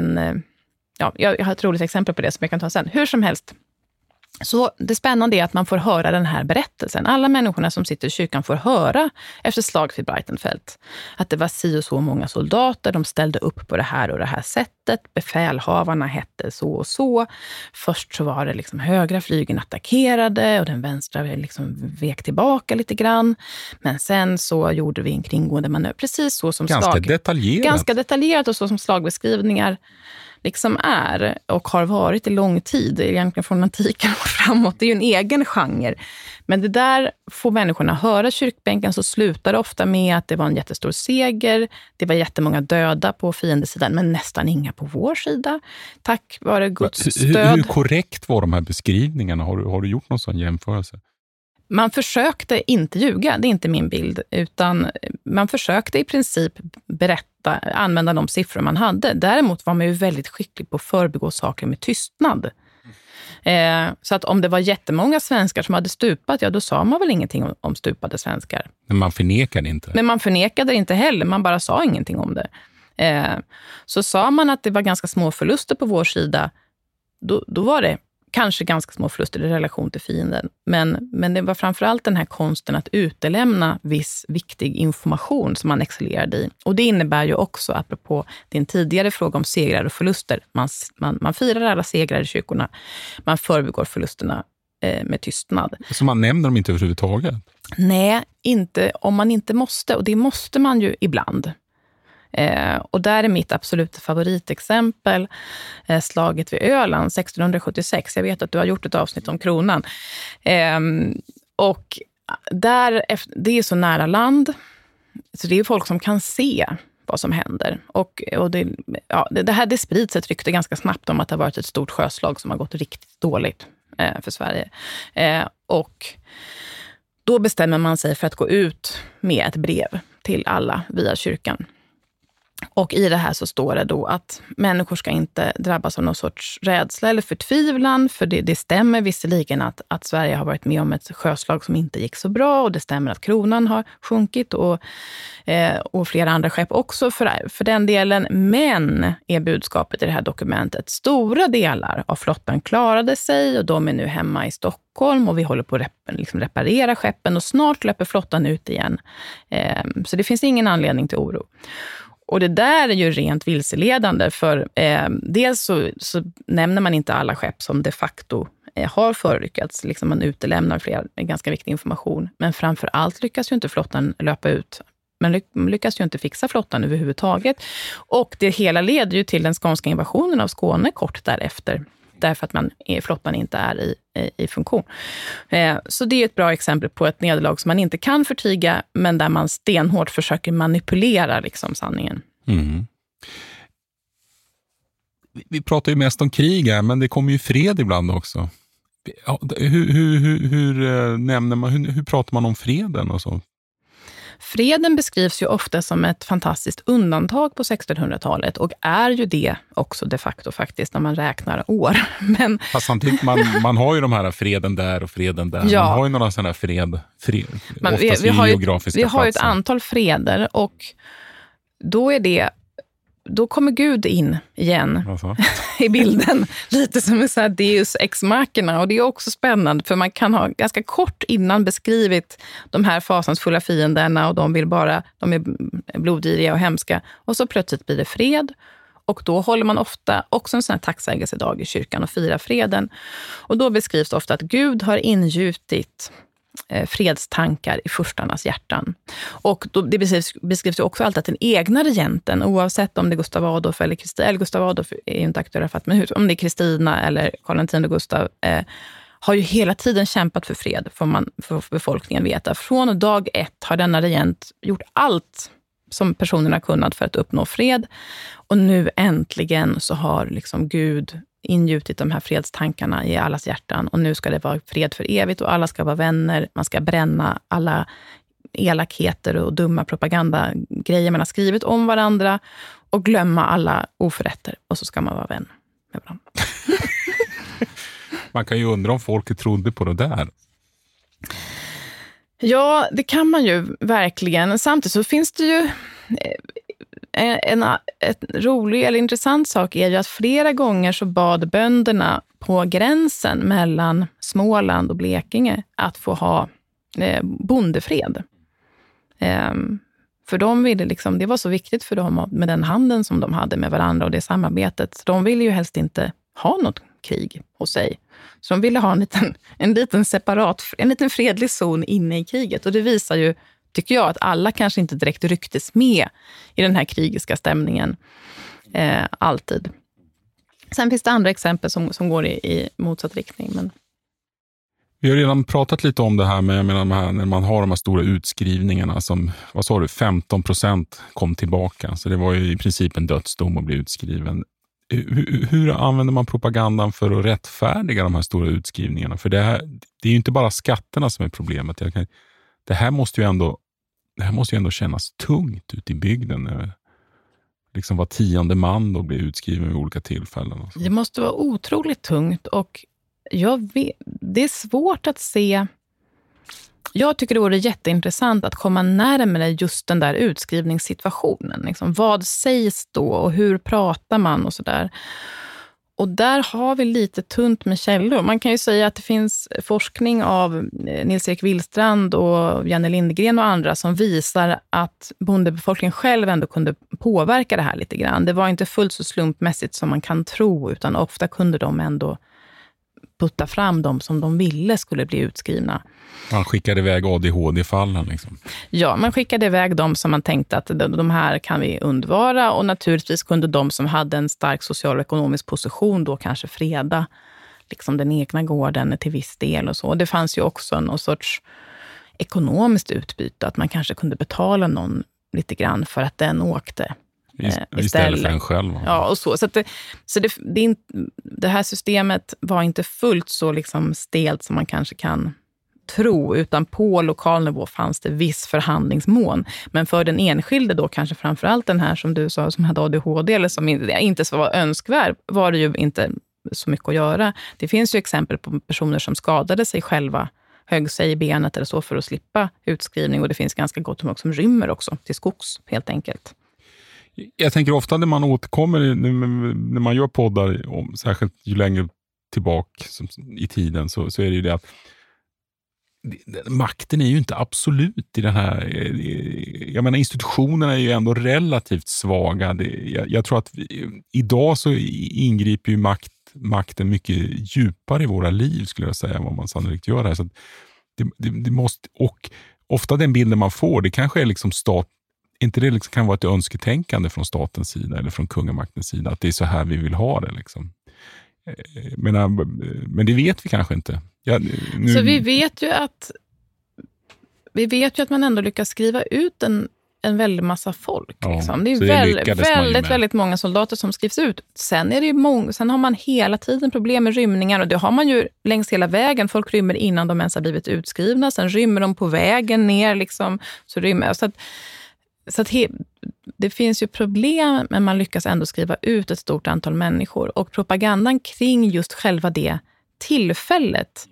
jag har ett roligt exempel på det som jag kan ta sen. Hur som helst. Så det spännande är att man får höra den här berättelsen. Alla människorna som sitter i kyrkan får höra efter slaget vid Breitenfeld att det var si och så många soldater, de ställde upp på det här och det här sättet. Befälhavarna hette så och så. Först så var det liksom högra flygen attackerade och den vänstra liksom vek tillbaka lite grann. Men sen så gjorde vi en kringgående manöver. Precis så som ganska detaljerat och så som slagbeskrivningar liksom är och har varit i lång tid, egentligen från antiken och framåt. Det är ju en egen genre. Men det där får människorna höra kyrkbänken, så slutar det ofta med att det var en jättestor seger. Det var jättemånga döda på fiendesidan, men nästan inga på vår sida. Tack vare Guds stöd. Hur korrekt var de här beskrivningarna? Har du gjort någon sån jämförelse? Man försökte inte ljuga, det är inte min bild, utan man försökte i princip använda de siffror man hade. Däremot var man ju väldigt skicklig på att förbigå saker med tystnad. Så att om det var jättemånga svenskar som hade stupat, då sa man väl ingenting om stupade svenskar. Men man förnekade inte. Men man förnekade inte heller, man bara sa ingenting om det. Så sa man att det var ganska små förluster på vår sida, då var det kanske ganska små förluster i relation till fienden. Men det var framförallt den här konsten att utelämna viss viktig information som man excellerade i. Och det innebär ju också, apropå din tidigare fråga om segrar och förluster, man firar alla segrar i kyrkorna, man förbigår förlusterna med tystnad. Så man nämner dem inte överhuvudtaget? Nej, inte om man inte måste. Och det måste man ju ibland. Och där är mitt absoluta favoritexempel slaget vid Öland 1676. Jag vet att du har gjort ett avsnitt om kronan. Och där, det är så nära land, så det är folk som kan se vad som händer. Och det sprids ett rykte ganska snabbt om att det har varit ett stort sjöslag som har gått riktigt dåligt för Sverige. Och då bestämmer man sig för att gå ut med ett brev till alla via kyrkan. Och i det här så står det då att människor ska inte drabbas av någon sorts rädsla eller förtvivlan, för det stämmer visserligen att Sverige har varit med om ett sjöslag som inte gick så bra, och det stämmer att kronan har sjunkit och flera andra skepp också för den delen. Men är budskapet i det här dokumentet, stora delar av flottan klarade sig och de är nu hemma i Stockholm och vi håller på att reparera skeppen och snart löper flottan ut igen. Så det finns ingen anledning till oro. Och det där är ju rent vilseledande, för dels så nämner man inte alla skepp som de facto har förolyckats. Liksom man utelämnar flera ganska viktig information. Men framför allt lyckas ju inte flottan löpa ut. Men lyckas ju inte fixa flottan överhuvudtaget. Och det hela leder ju till den skånska invasionen av Skåne kort därefter. Därför att flottan inte är i funktion. Så det är ett bra exempel på ett nederlag som man inte kan förtiga, men där man stenhårt försöker manipulera liksom sanningen. Mm. Vi pratar ju mest om krig här, men det kommer ju fred ibland också. Hur pratar man om freden och så? Freden beskrivs ju ofta som ett fantastiskt undantag på 1600-talet och är ju det också de facto faktiskt när man räknar år. Men fast samtidigt, man har ju de här freden där och freden där. Ja. Man har ju några sådana fred oftast vi har ju, geografiska vi har ju ett platser. antal freder och då kommer Gud in igen i bilden. Lite som en sån här Deus ex machina. Och det är också spännande, för man kan ha ganska kort innan beskrivit de här fasansfulla fienderna och de är blodgiriga och hemska. Och så plötsligt blir det fred. Och då håller man ofta också en sån här tacksägelsedag i kyrkan och firar freden. Och då beskrivs ofta att Gud har ingjutit fredstankar i furstarnas hjärtan. Och då, det beskrivs ju också alltid att den egna regenten, oavsett om det är Gustav Adolf eller Kristina, eller Gustav Adolf är ju inte aktuella för att, men om det är Kristina eller Karl X och Gustav, har ju hela tiden kämpat för fred, för befolkningen veta. Från dag ett har denna regent gjort allt som personerna kunnat för att uppnå fred. Och nu äntligen så har liksom Gud ingjutit de här fredstankarna i allas hjärtan. Och nu ska det vara fred för evigt och alla ska vara vänner. Man ska bränna alla elakheter och dumma propagandagrejer man har skrivit om varandra och glömma alla oförrätter. Och så ska man vara vän med varandra. Man kan ju undra om folket trodde på det där. Ja, det kan man ju verkligen. Samtidigt så finns det ju en rolig eller intressant sak är ju att flera gånger så bad bönderna på gränsen mellan Småland och Blekinge att få ha bondefred. För de ville liksom, det var så viktigt för dem med den handeln som de hade med varandra och det samarbetet. De ville ju helst inte ha något krig hos sig. Så de ville ha en liten fredlig zon inne i kriget. Och det visar ju, tycker jag, att alla kanske inte direkt rycktes med i den här krigiska stämningen alltid. Sen finns det andra exempel som går i motsatt riktning. Men... Vi har redan pratat lite om det här med när man har de här stora utskrivningarna som, vad sa du, 15% kom tillbaka. Så det var ju i princip en dödsdom att bli utskriven. Hur använder man propagandan för att rättfärdiga de här stora utskrivningarna? För det är ju inte bara skatterna som är problemet. Det här måste ju ändå kännas tungt ute i bygden. Liksom var 10:e man då blir utskriven vid olika tillfällen. Det måste vara otroligt tungt och Det är svårt att se. Jag tycker det vore jätteintressant att komma närmare just den där utskrivningssituationen. Liksom, vad sägs då och hur pratar man och sådär. Och där har vi lite tunt med källor. Man kan ju säga att det finns forskning av Nils-Erik Willstrand och Janne Lindgren och andra som visar att bondebefolkningen själv ändå kunde påverka det här lite grann. Det var inte fullt så slumpmässigt som man kan tro, utan ofta kunde de ändå putta fram dem som de ville skulle bli utskrivna. Man skickade iväg ADHD-fallen liksom. Ja, man skickade iväg dem som man tänkte att de här kan vi undvara, och naturligtvis kunde de som hade en stark social och ekonomisk position då kanske freda liksom den egna gården till viss del och så. Och det fanns ju också någon sorts ekonomiskt utbyte, att man kanske kunde betala någon lite grann för att den åkte. Istället för en själv. Ja, och så. Det här systemet var inte fullt så liksom stelt som man kanske kan tro, utan på lokal nivå fanns det viss förhandlingsmån. Men för den enskilde då, kanske framförallt den här som du sa som hade ADHD eller som inte så var önskvärd, var det ju inte så mycket att göra. Det finns ju exempel på personer som skadade sig själva, högg sig i benet eller så för att slippa utskrivning, och det finns ganska gott om som rymmer också till skogs helt enkelt. Jag tänker ofta när man återkommer, när man gör poddar, särskilt ju längre tillbaka i tiden, så är det ju det att makten är ju inte absolut i den här. Jag menar, institutionerna är ju ändå relativt svaga. Jag tror att idag så ingriper ju makten mycket djupare i våra liv, skulle jag säga, än vad man sannolikt gör här. Så det måste, och ofta den bilden man får, det kanske är liksom inte det liksom kan vara ett önsketänkande från statens sida eller från kungamaktens sida, att det är så här vi vill ha det liksom. Men det vet vi kanske inte. Så vi vet ju att man ändå lyckas skriva ut en väldig massa folk. Ja, liksom. Det är väldigt många soldater som skrivs ut. Sen är det sen har man hela tiden problem med rymningar, och det har man ju längs hela vägen. Folk rymmer innan de ens har blivit utskrivna, sen rymmer de på vägen ner liksom, så rymmer. Så att det finns ju problem, men man lyckas ändå skriva ut ett stort antal människor. Och propagandan kring just själva det tillfället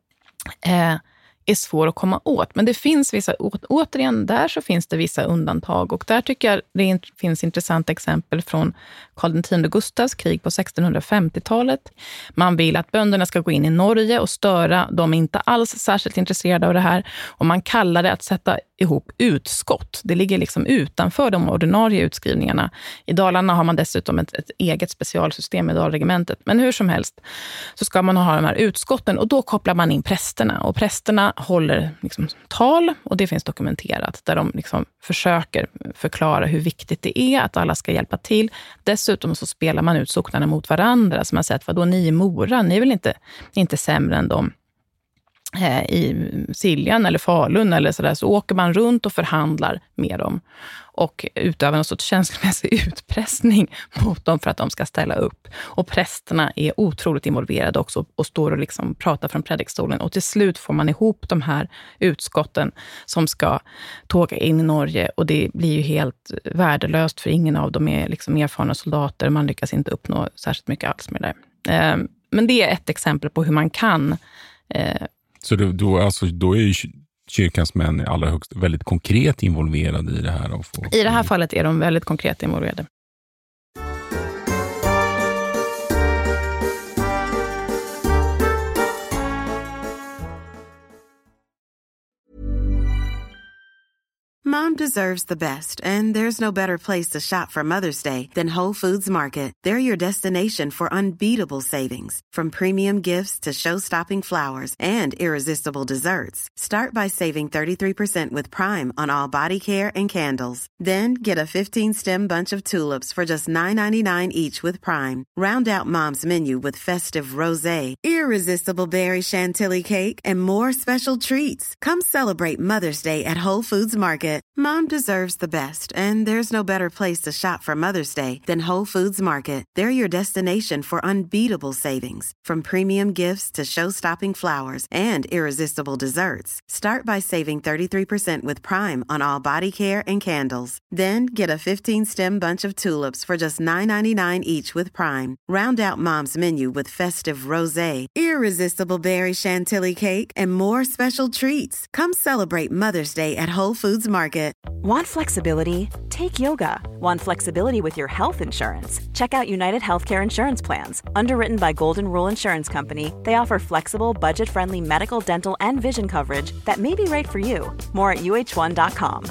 är svår att komma åt. Men det finns återigen, där så finns det vissa undantag. Och där tycker jag det finns intressanta exempel från Karl X Gustavs krig på 1650-talet. Man vill att bönderna ska gå in i Norge och störa. De är inte alls särskilt intresserade av det här. Och man kallar det att sätta ihop utskott. Det ligger liksom utanför de ordinarie utskrivningarna. I Dalarna har man dessutom ett eget specialsystem i Dalregementet. Men hur som helst så ska man ha de här utskotten, och då kopplar man in prästerna. Och prästerna håller liksom tal, och det finns dokumenterat, där de liksom försöker förklara hur viktigt det är att alla ska hjälpa till. Dessutom så spelar man ut socknarna mot varandra, så man säger att vadå, ni i Mora, ni är väl inte sämre än dem i Siljan eller Falun eller sådär. Så åker man runt och förhandlar med dem och utövar en sorts känslomässig utpressning mot dem för att de ska ställa upp. Och prästerna är otroligt involverade också och står och liksom pratar från predikstolen. Och till slut får man ihop de här utskotten som ska tåga in i Norge, och det blir ju helt värdelöst, för ingen av dem är liksom erfarna soldater. Man lyckas inte uppnå särskilt mycket alls med det. Men det är ett exempel på hur man kan. Så då är ju kyrkans män i allra högst väldigt konkret involverade i det här. I det här fallet är de väldigt konkret involverade. Mom deserves the best, and there's no better place to shop for Mother's Day than Whole Foods Market. They're your destination for unbeatable savings, from premium gifts to show-stopping flowers and irresistible desserts. Start by saving 33% with Prime on all body care and candles. Then get a 15-stem bunch of tulips for just $9.99 each with Prime. Round out Mom's menu with festive rosé, irresistible berry chantilly cake, and more special treats. Come celebrate Mother's Day at Whole Foods Market. Market. Mom deserves the best, and there's no better place to shop for Mother's Day than Whole Foods Market. They're your destination for unbeatable savings, from premium gifts to show-stopping flowers and irresistible desserts. Start by saving 33% with Prime on all body care and candles. Then get a 15-stem bunch of tulips for just $9.99 each with Prime. Round out Mom's menu with festive rosé, irresistible berry chantilly cake, and more special treats. Come celebrate Mother's Day at Whole Foods Market. Want flexibility? Take yoga. Want flexibility with your health insurance? Check out United Healthcare Insurance Plans. Underwritten by Golden Rule Insurance Company, they offer flexible, budget-friendly medical, dental, and vision coverage that may be right for you. More at uh1.com.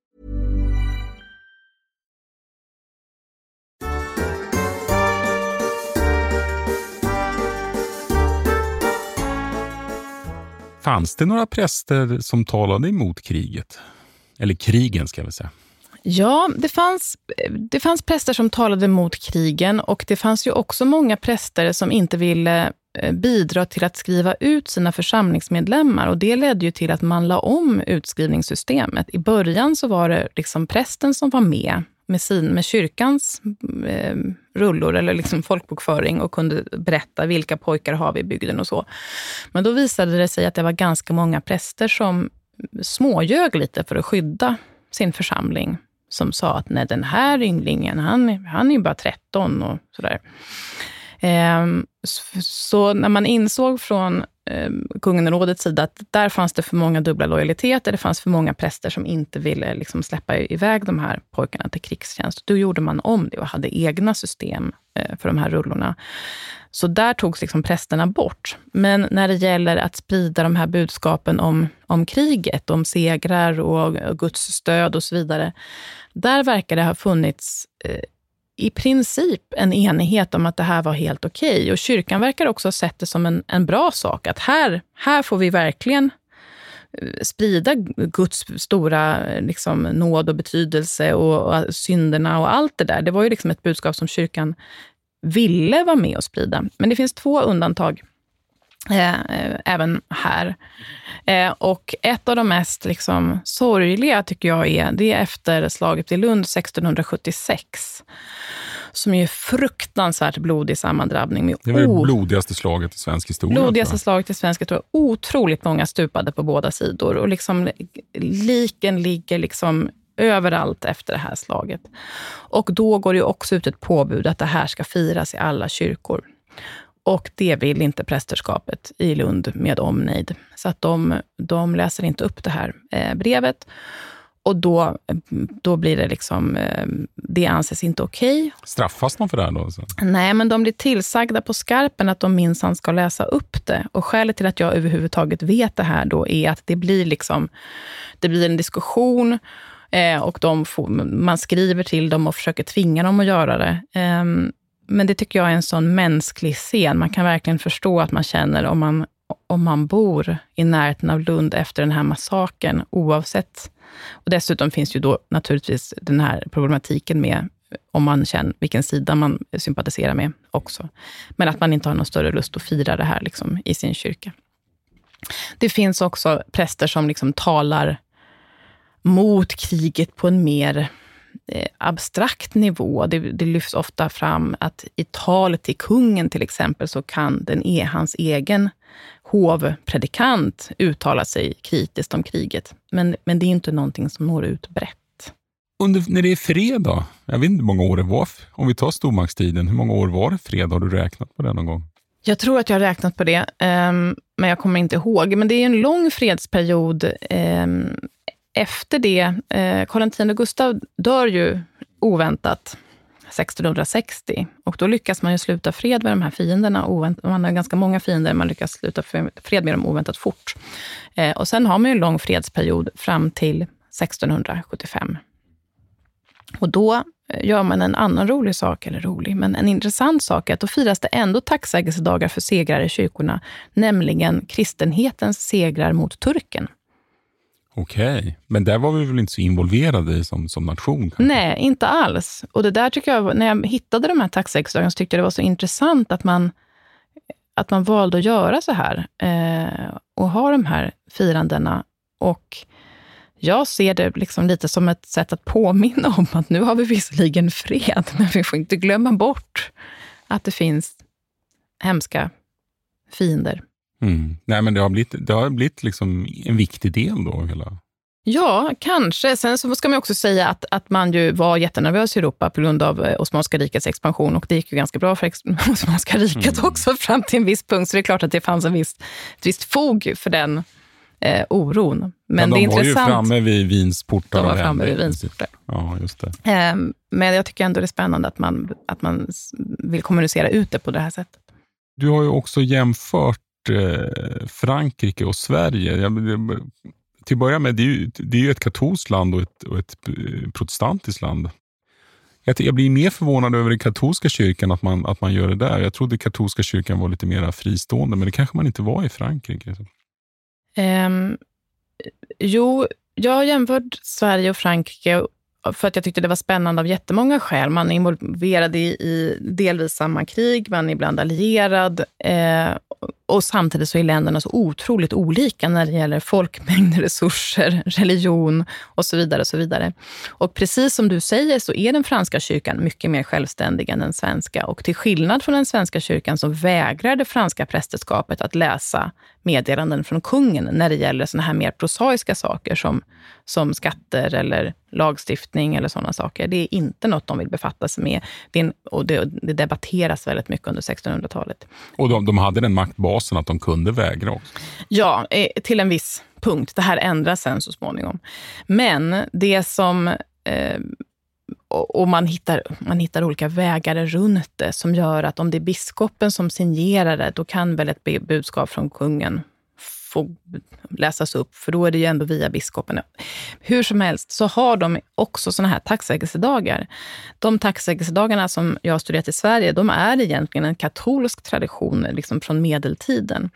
Fanns det några präster som talade emot kriget? Eller krigen ska vi säga. Ja, det fanns präster som talade mot krigen, och det fanns ju också många präster som inte ville bidra till att skriva ut sina församlingsmedlemmar, och det ledde ju till att man la om utskrivningssystemet. I början så var det liksom prästen som var med kyrkans rullor eller liksom folkbokföring och kunde berätta vilka pojkar har vi i bygden och så. Men då visade det sig att det var ganska många präster som småljög lite för att skydda sin församling, som sa att nej, den här ynglingen, han är bara 13 och sådär. Så när man insåg från kungarådets sida att där fanns det för många dubbla lojaliteter, det fanns för många präster som inte ville liksom släppa iväg de här pojkarna till krigstjänst, då gjorde man om det och hade egna system för de här rullorna. Så där togs liksom prästerna bort. Men när det gäller att sprida de här budskapen om kriget, om segrar och Guds stöd och så vidare, där verkar det ha funnits i princip en enighet om att det här var helt okej. Och kyrkan verkar också ha sett det som en bra sak. Att här får vi verkligen sprida Guds stora liksom, nåd och betydelse och synderna och allt det där. Det var ju liksom ett budskap som kyrkan ville vara med och sprida. Men det finns 2 undantag även här. Och ett av de mest liksom, sorgliga tycker jag det är efter slaget i Lund 1676. Som är fruktansvärt blodig sammandrabbning. Det var det blodigaste slaget i svensk historia. Blodigaste slaget i svensk historia. Otroligt många stupade på båda sidor. Och liksom, liken ligger liksom överallt efter det här slaget. Och då går det också ut ett påbud att det här ska firas i alla kyrkor. Och det vill inte prästerskapet i Lund med omnejd. Så att de läser inte upp det här brevet. Och då blir det liksom, det anses inte okej. Straffas man för det här då? Så? Nej, men de blir tillsagda på skarpen att de minsann ska läsa upp det. Och skälet till att jag överhuvudtaget vet det här då är att det blir en diskussion och man skriver till dem och försöker tvinga dem att göra det. Men det tycker jag är en sån mänsklig scen. Man kan verkligen förstå att man känner om man bor i närheten av Lund efter den här massakern, oavsett. Och dessutom finns ju då naturligtvis den här problematiken med om man känner vilken sida man sympatiserar med också. Men att man inte har någon större lust att fira det här liksom, i sin kyrka. Det finns också präster som liksom talar mot kriget på en mer abstrakt nivå. Det lyfts ofta fram att i talet till kungen till exempel så kan hans egen hovpredikant uttala sig kritiskt om kriget. Men det är inte någonting som når ut brett. När det är fred då? Jag vet inte hur många år det var. Om vi tar stormaktstiden, hur många år var det fred? Har du räknat på det någon gång? Jag tror att jag har räknat på det, men jag kommer inte ihåg. Men det är en lång fredsperiod. Efter det, Karl X Gustav dör ju oväntat 1660. Och då lyckas man ju sluta fred med de här fienderna. Man har ganska många fiender, man lyckas sluta fred med dem oväntat fort. Och sen har man ju en lång fredsperiod fram till 1675. Och då gör man en annan rolig sak, men en intressant sak är att då firas det ändå tacksägelsedagar för segrar i kyrkorna, nämligen kristenhetens segrar mot turken. Okej, men där var vi väl inte så involverade i som nation? Kanske? Nej, inte alls. Och det där tycker jag, när jag hittade de här tacksägelsedagarna så tyckte jag det var så intressant att man valde att göra så här och ha de här firandena. Och Jag ser det liksom lite som ett sätt att påminna om att nu har vi visserligen fred, men vi får inte glömma bort att det finns hemska fiender. Nej, men det har blivit liksom en viktig del då hela. Ja, kanske. Sen så ska man också säga att man ju var jättenervös i Europa på grund av Osmanska rikets expansion, och det gick ju ganska bra för Osmanska riket också fram till en viss punkt, så det är klart att det fanns ett visst fog för den oron. Men det är intressant. De var ju framme vid Wiens portar. De var framme vid Wiens portar. Ja, just det. Men jag tycker ändå det är spännande att man vill kommunicera ut det på det här sättet. Du har ju också jämfört Frankrike och Sverige. Till att börja med, det är ju ett katolskt land och ett protestantiskt land. Jag blir mer förvånad över den katolska kyrkan att man gör det där. Jag trodde katolska kyrkan var lite mer fristående, men det kanske man inte var i Frankrike. Jo, jag har jämfört Sverige och Frankrike för att jag tyckte det var spännande av jättemånga skäl. Man är involverad i delvis samma krig, man är ibland allierad och samtidigt så är länderna så otroligt olika när det gäller folkmängd, resurser, religion och så vidare och så vidare. Och precis som du säger så är den franska kyrkan mycket mer självständig än den svenska, och till skillnad från den svenska kyrkan så vägrar det franska prästerskapet att läsa meddelanden från kungen när det gäller såna här mer prosaiska saker som skatter eller lagstiftning eller sådana saker. Det är inte något de vill befatta sig med. Det debatteras väldigt mycket under 1600-talet. Och de hade den maktbasen att de kunde vägra också? Ja, till en viss punkt. Det här ändras sen så småningom. Men det som... Och man hittar olika vägar runt det som gör att om det är biskopen som signerar det, då kan väl ett budskap från kungen få läsas upp, för då är det ju ändå via biskopen. Hur som helst så har de också såna här tacksägelsedagar. De tacksägelsedagarna som jag har studerat i Sverige, de är egentligen en katolsk tradition liksom från medeltiden.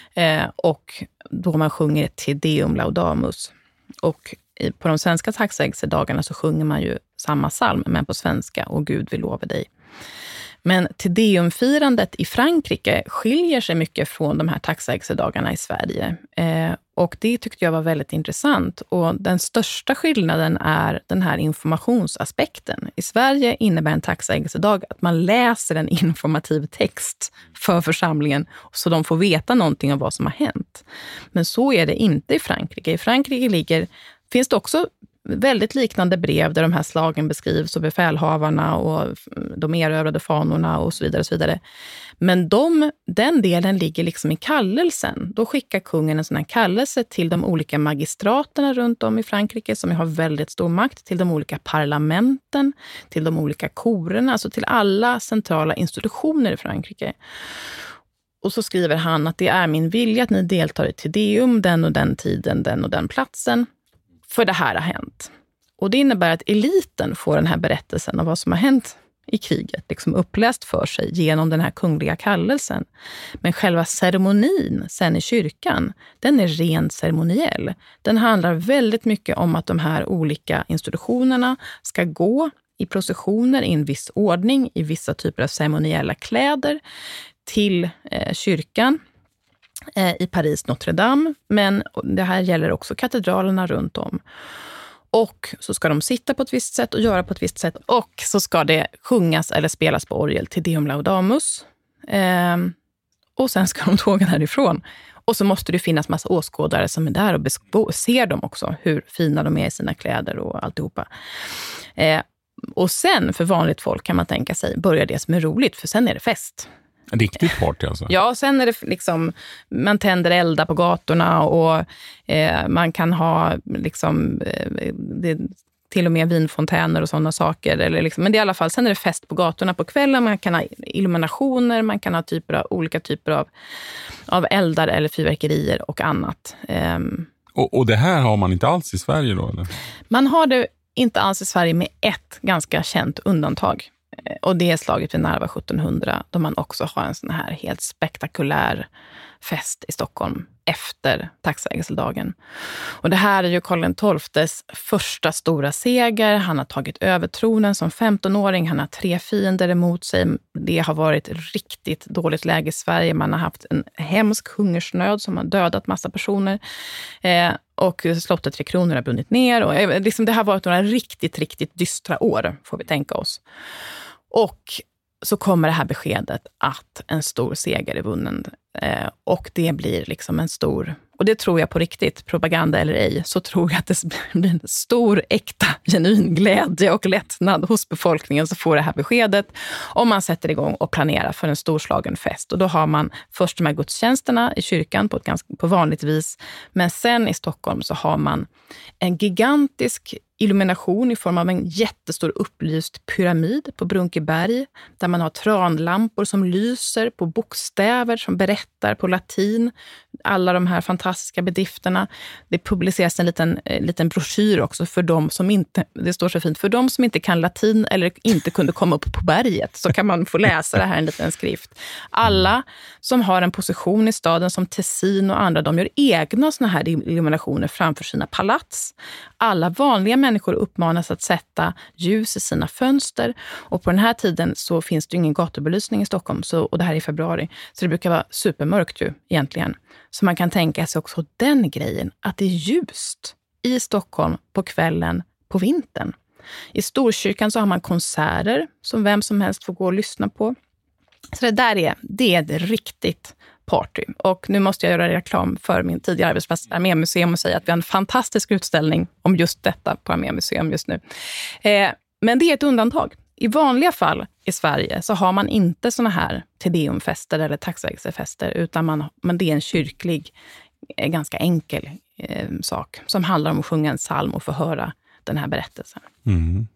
Och då man sjunger Te Deum Laudamus. Och på de svenska tacksägelsedagarna så sjunger man ju samma psalm, men på svenska, och Gud vill lova dig. Men Te Deum-firandet i Frankrike skiljer sig mycket från de här tacksägelsedagarna i Sverige. Och det tyckte jag var väldigt intressant. Och den största skillnaden är den här informationsaspekten. I Sverige innebär en tacksägelsedag att man läser en informativ text för församlingen så de får veta någonting om vad som har hänt. Men så är det inte i Frankrike. I Frankrike finns det också väldigt liknande brev där de här slagen beskrivs och befälhavarna och de erövrade fanorna och så vidare och så vidare. Men den delen ligger liksom i kallelsen. Då skickar kungen en sån här kallelse till de olika magistraterna runt om i Frankrike som har väldigt stor makt, till de olika parlamenten, till de olika korerna, alltså till alla centrala institutioner i Frankrike. Och så skriver han att det är min vilja att ni deltar i Te Deum den och den tiden, den och den platsen. För det här har hänt. Och det innebär att eliten får den här berättelsen av vad som har hänt i kriget liksom uppläst för sig genom den här kungliga kallelsen. Men själva ceremonin sen i kyrkan, den är rent ceremoniell. Den handlar väldigt mycket om att de här olika institutionerna ska gå i processioner i en viss ordning, i vissa typer av ceremoniella kläder till kyrkan i Paris, Notre Dame, men det här gäller också katedralerna runt om. Och så ska de sitta på ett visst sätt och göra på ett visst sätt, och så ska det sjungas eller spelas på orgel till Deum Laudamus. Och sen ska de tåga därifrån. Och så måste det finnas massa åskådare som är där och ser dem också, hur fina de är i sina kläder och alltihopa. Och sen för vanligt folk kan man tänka sig börjar det som är roligt, för sen är det fest. En riktigt party alltså? Ja, sen är det liksom, man tänder eldar på gatorna och man kan ha liksom, till och med vinfontäner och sådana saker. Eller liksom, men det är i alla fall, sen är det fest på gatorna på kvällen. Man kan ha illuminationer, man kan ha olika typer av eldar eller fyrverkerier och annat. Och det här har man inte alls i Sverige då? Eller? Man har det inte alls i Sverige med ett ganska känt undantag. Och det är slaget vid Narva 1700, då man också har en sån här helt spektakulär fest i Stockholm efter tacksägelsedagen. Och det här är ju Karl XII:s första stora seger. Han har tagit över tronen som 15-åring. Han har 3 fiender emot sig. Det har varit riktigt dåligt läge i Sverige. Man har haft en hemsk hungersnöd som har dödat massa personer. Och slottet 3 Kronor har brunnit ner. Och liksom det har varit några riktigt, riktigt dystra år, får vi tänka oss. Och så kommer det här beskedet att en stor seger är vunnen. Och det blir liksom en stor, och det tror jag på riktigt, propaganda eller ej, så tror jag att det blir en stor, äkta, genuin glädje och lättnad hos befolkningen som får det här beskedet. Och man sätter igång och planerar för en storslagen fest. Och då har man först de här gudstjänsterna i kyrkan på vanligt vis. Men sen i Stockholm så har man en gigantisk illumination i form av en jättestor upplyst pyramid på Brunkeberg, där man har tranlampor som lyser på bokstäver som berättar på latin alla de här fantastiska bedrifterna. Det publiceras en liten broschyr också för de som inte, det står så fint, för de som inte kan latin eller inte kunde komma upp på berget, så kan man få läsa det här i en liten skrift. Alla som har en position i staden som Tessin och andra, de gör egna såna här illuminationer framför sina palats. Alla vanliga människor uppmanas att sätta ljus i sina fönster, och på den här tiden så finns det ju ingen gatubelysning i Stockholm, och det här är i februari, så det brukar vara supermörkt ju egentligen. Så man kan tänka sig också den grejen, att det är ljust i Stockholm på kvällen på vintern. I Storkyrkan så har man konserter som vem som helst får gå och lyssna på. Så det är ett riktigt party. Och nu måste jag göra reklam för min tidigare arbetsplats Armémuseum och säga att vi har en fantastisk utställning om just detta på Armémuseum just nu. Men det är ett undantag. I vanliga fall i Sverige så har man inte såna här Tedeumfester eller tacksägelsefester, utan men det är en kyrklig, ganska enkel sak som handlar om att sjunga en psalm och få höra den här berättelsen. Mm.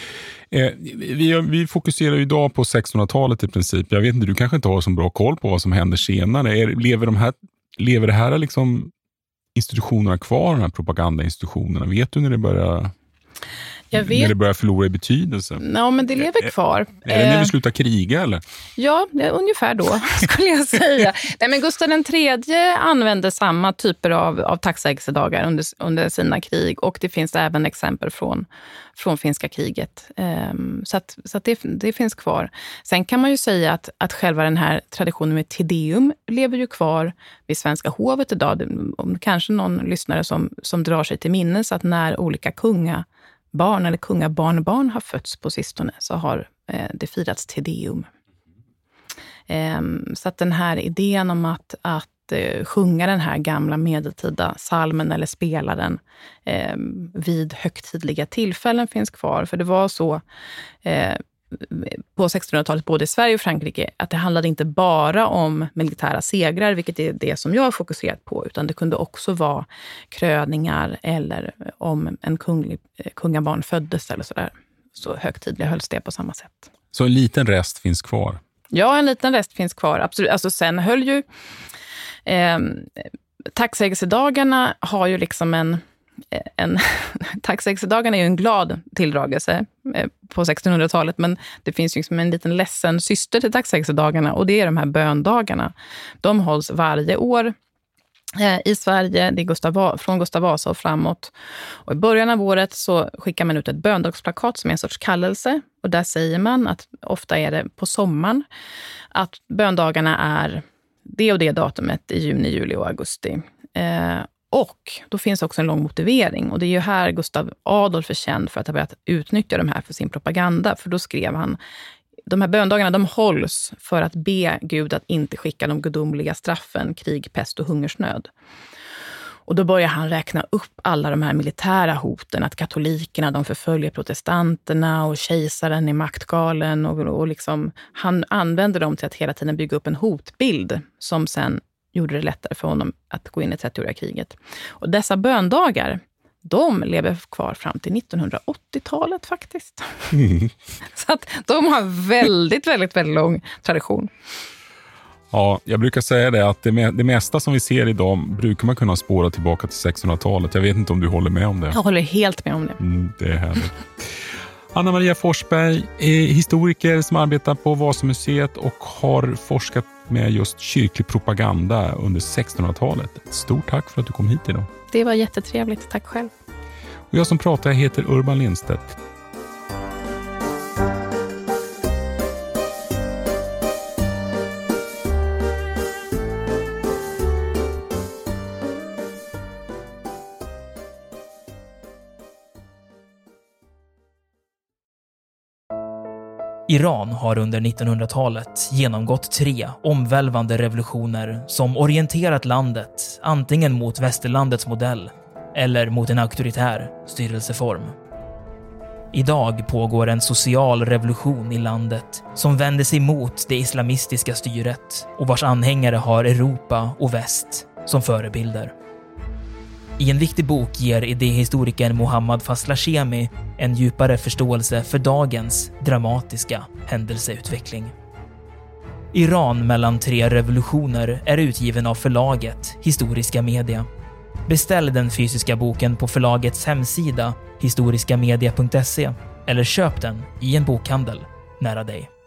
Vi fokuserar ju idag på 1600-talet i princip. Jag vet inte, du kanske inte har så bra koll på vad som händer senare. Lever det här liksom institutionerna kvar, de här propagandainstitutionerna? Vet du när det börjar... När det börjar förlora i betydelse? Ja, men det lever kvar. Är det när vi slutar kriga eller? Ja, ungefär då skulle jag säga. Nej, men Gustav III använde samma typer av tacksägelsedagar under sina krig, och det finns även exempel från finska kriget. Så att det finns kvar. Sen kan man ju säga att själva den här traditionen med Tedeum lever ju kvar vid Svenska hovet idag. Om kanske någon lyssnare som drar sig till minnes att när olika kungabarn eller kungabarnbarn har fötts på sistone så har det firats Tedeum. Så att den här idén om att sjunga den här gamla medeltida salmen eller spela den vid högtidliga tillfällen finns kvar. För det var så på 1600-talet både i Sverige och Frankrike att det handlade inte bara om militära segrar, vilket är det som jag har fokuserat på, utan det kunde också vara kröningar eller om en kungabarn föddes eller sådär. Så högtidliga hölls det på samma sätt. Så en liten rest finns kvar? Ja, en liten rest finns kvar, absolut. Alltså sen höll ju tacksägelsedagarna har ju liksom en tacksägelsedagarna är ju en glad tilldragelse på 1600-talet, men det finns ju liksom en liten ledsen syster till tacksägelsedagarna, och det är de här böndagarna. De hålls varje år i Sverige, det är från Gustav Vasa och framåt. Och i början av året så skickar man ut ett böndagsplakat som är en sorts kallelse, och där säger man att ofta är det på sommaren att böndagarna är det och det datumet i juni, juli och augusti. Och då finns också en lång motivering, och det är ju här Gustav Adolf är känd för att ha börjat utnyttja de här för sin propaganda. För då skrev han, de här böndagarna de hålls för att be Gud att inte skicka de gudomliga straffen, krig, pest och hungersnöd. Och då börjar han räkna upp alla de här militära hoten, att katolikerna de förföljer protestanterna och kejsaren är maktgalen, och liksom, han använder dem till att hela tiden bygga upp en hotbild som sen gjorde det lättare för honom att gå in i 30-åriga kriget. Och dessa böndagar, de lever kvar fram till 1980-talet faktiskt. Mm. Så att de har väldigt, väldigt, väldigt lång tradition. Ja, jag brukar säga det att det mesta som vi ser idag brukar man kunna spåra tillbaka till 1600-talet. Jag vet inte om du håller med om det. Jag håller helt med om det. Det är härligt. Anna Maria Forsberg är historiker som arbetar på Vasamuseet och har forskat med just kyrklig propaganda under 1600-talet. Stort tack för att du kom hit idag. Det var jättetrevligt, tack själv. Och jag som pratar heter Urban Lindstedt. Iran har under 1900-talet genomgått 3 omvälvande revolutioner som orienterat landet antingen mot västerlandets modell eller mot en auktoritär styrelseform. Idag pågår en social revolution i landet som vänder sig mot det islamistiska styret och vars anhängare har Europa och väst som förebilder. I en viktig bok ger idéhistorikern Mohammad Faslashemi en djupare förståelse för dagens dramatiska händelseutveckling. Iran mellan 3 revolutioner är utgiven av förlaget Historiska Media. Beställ den fysiska boken på förlagets hemsida historiskamedia.se eller köp den i en bokhandel nära dig.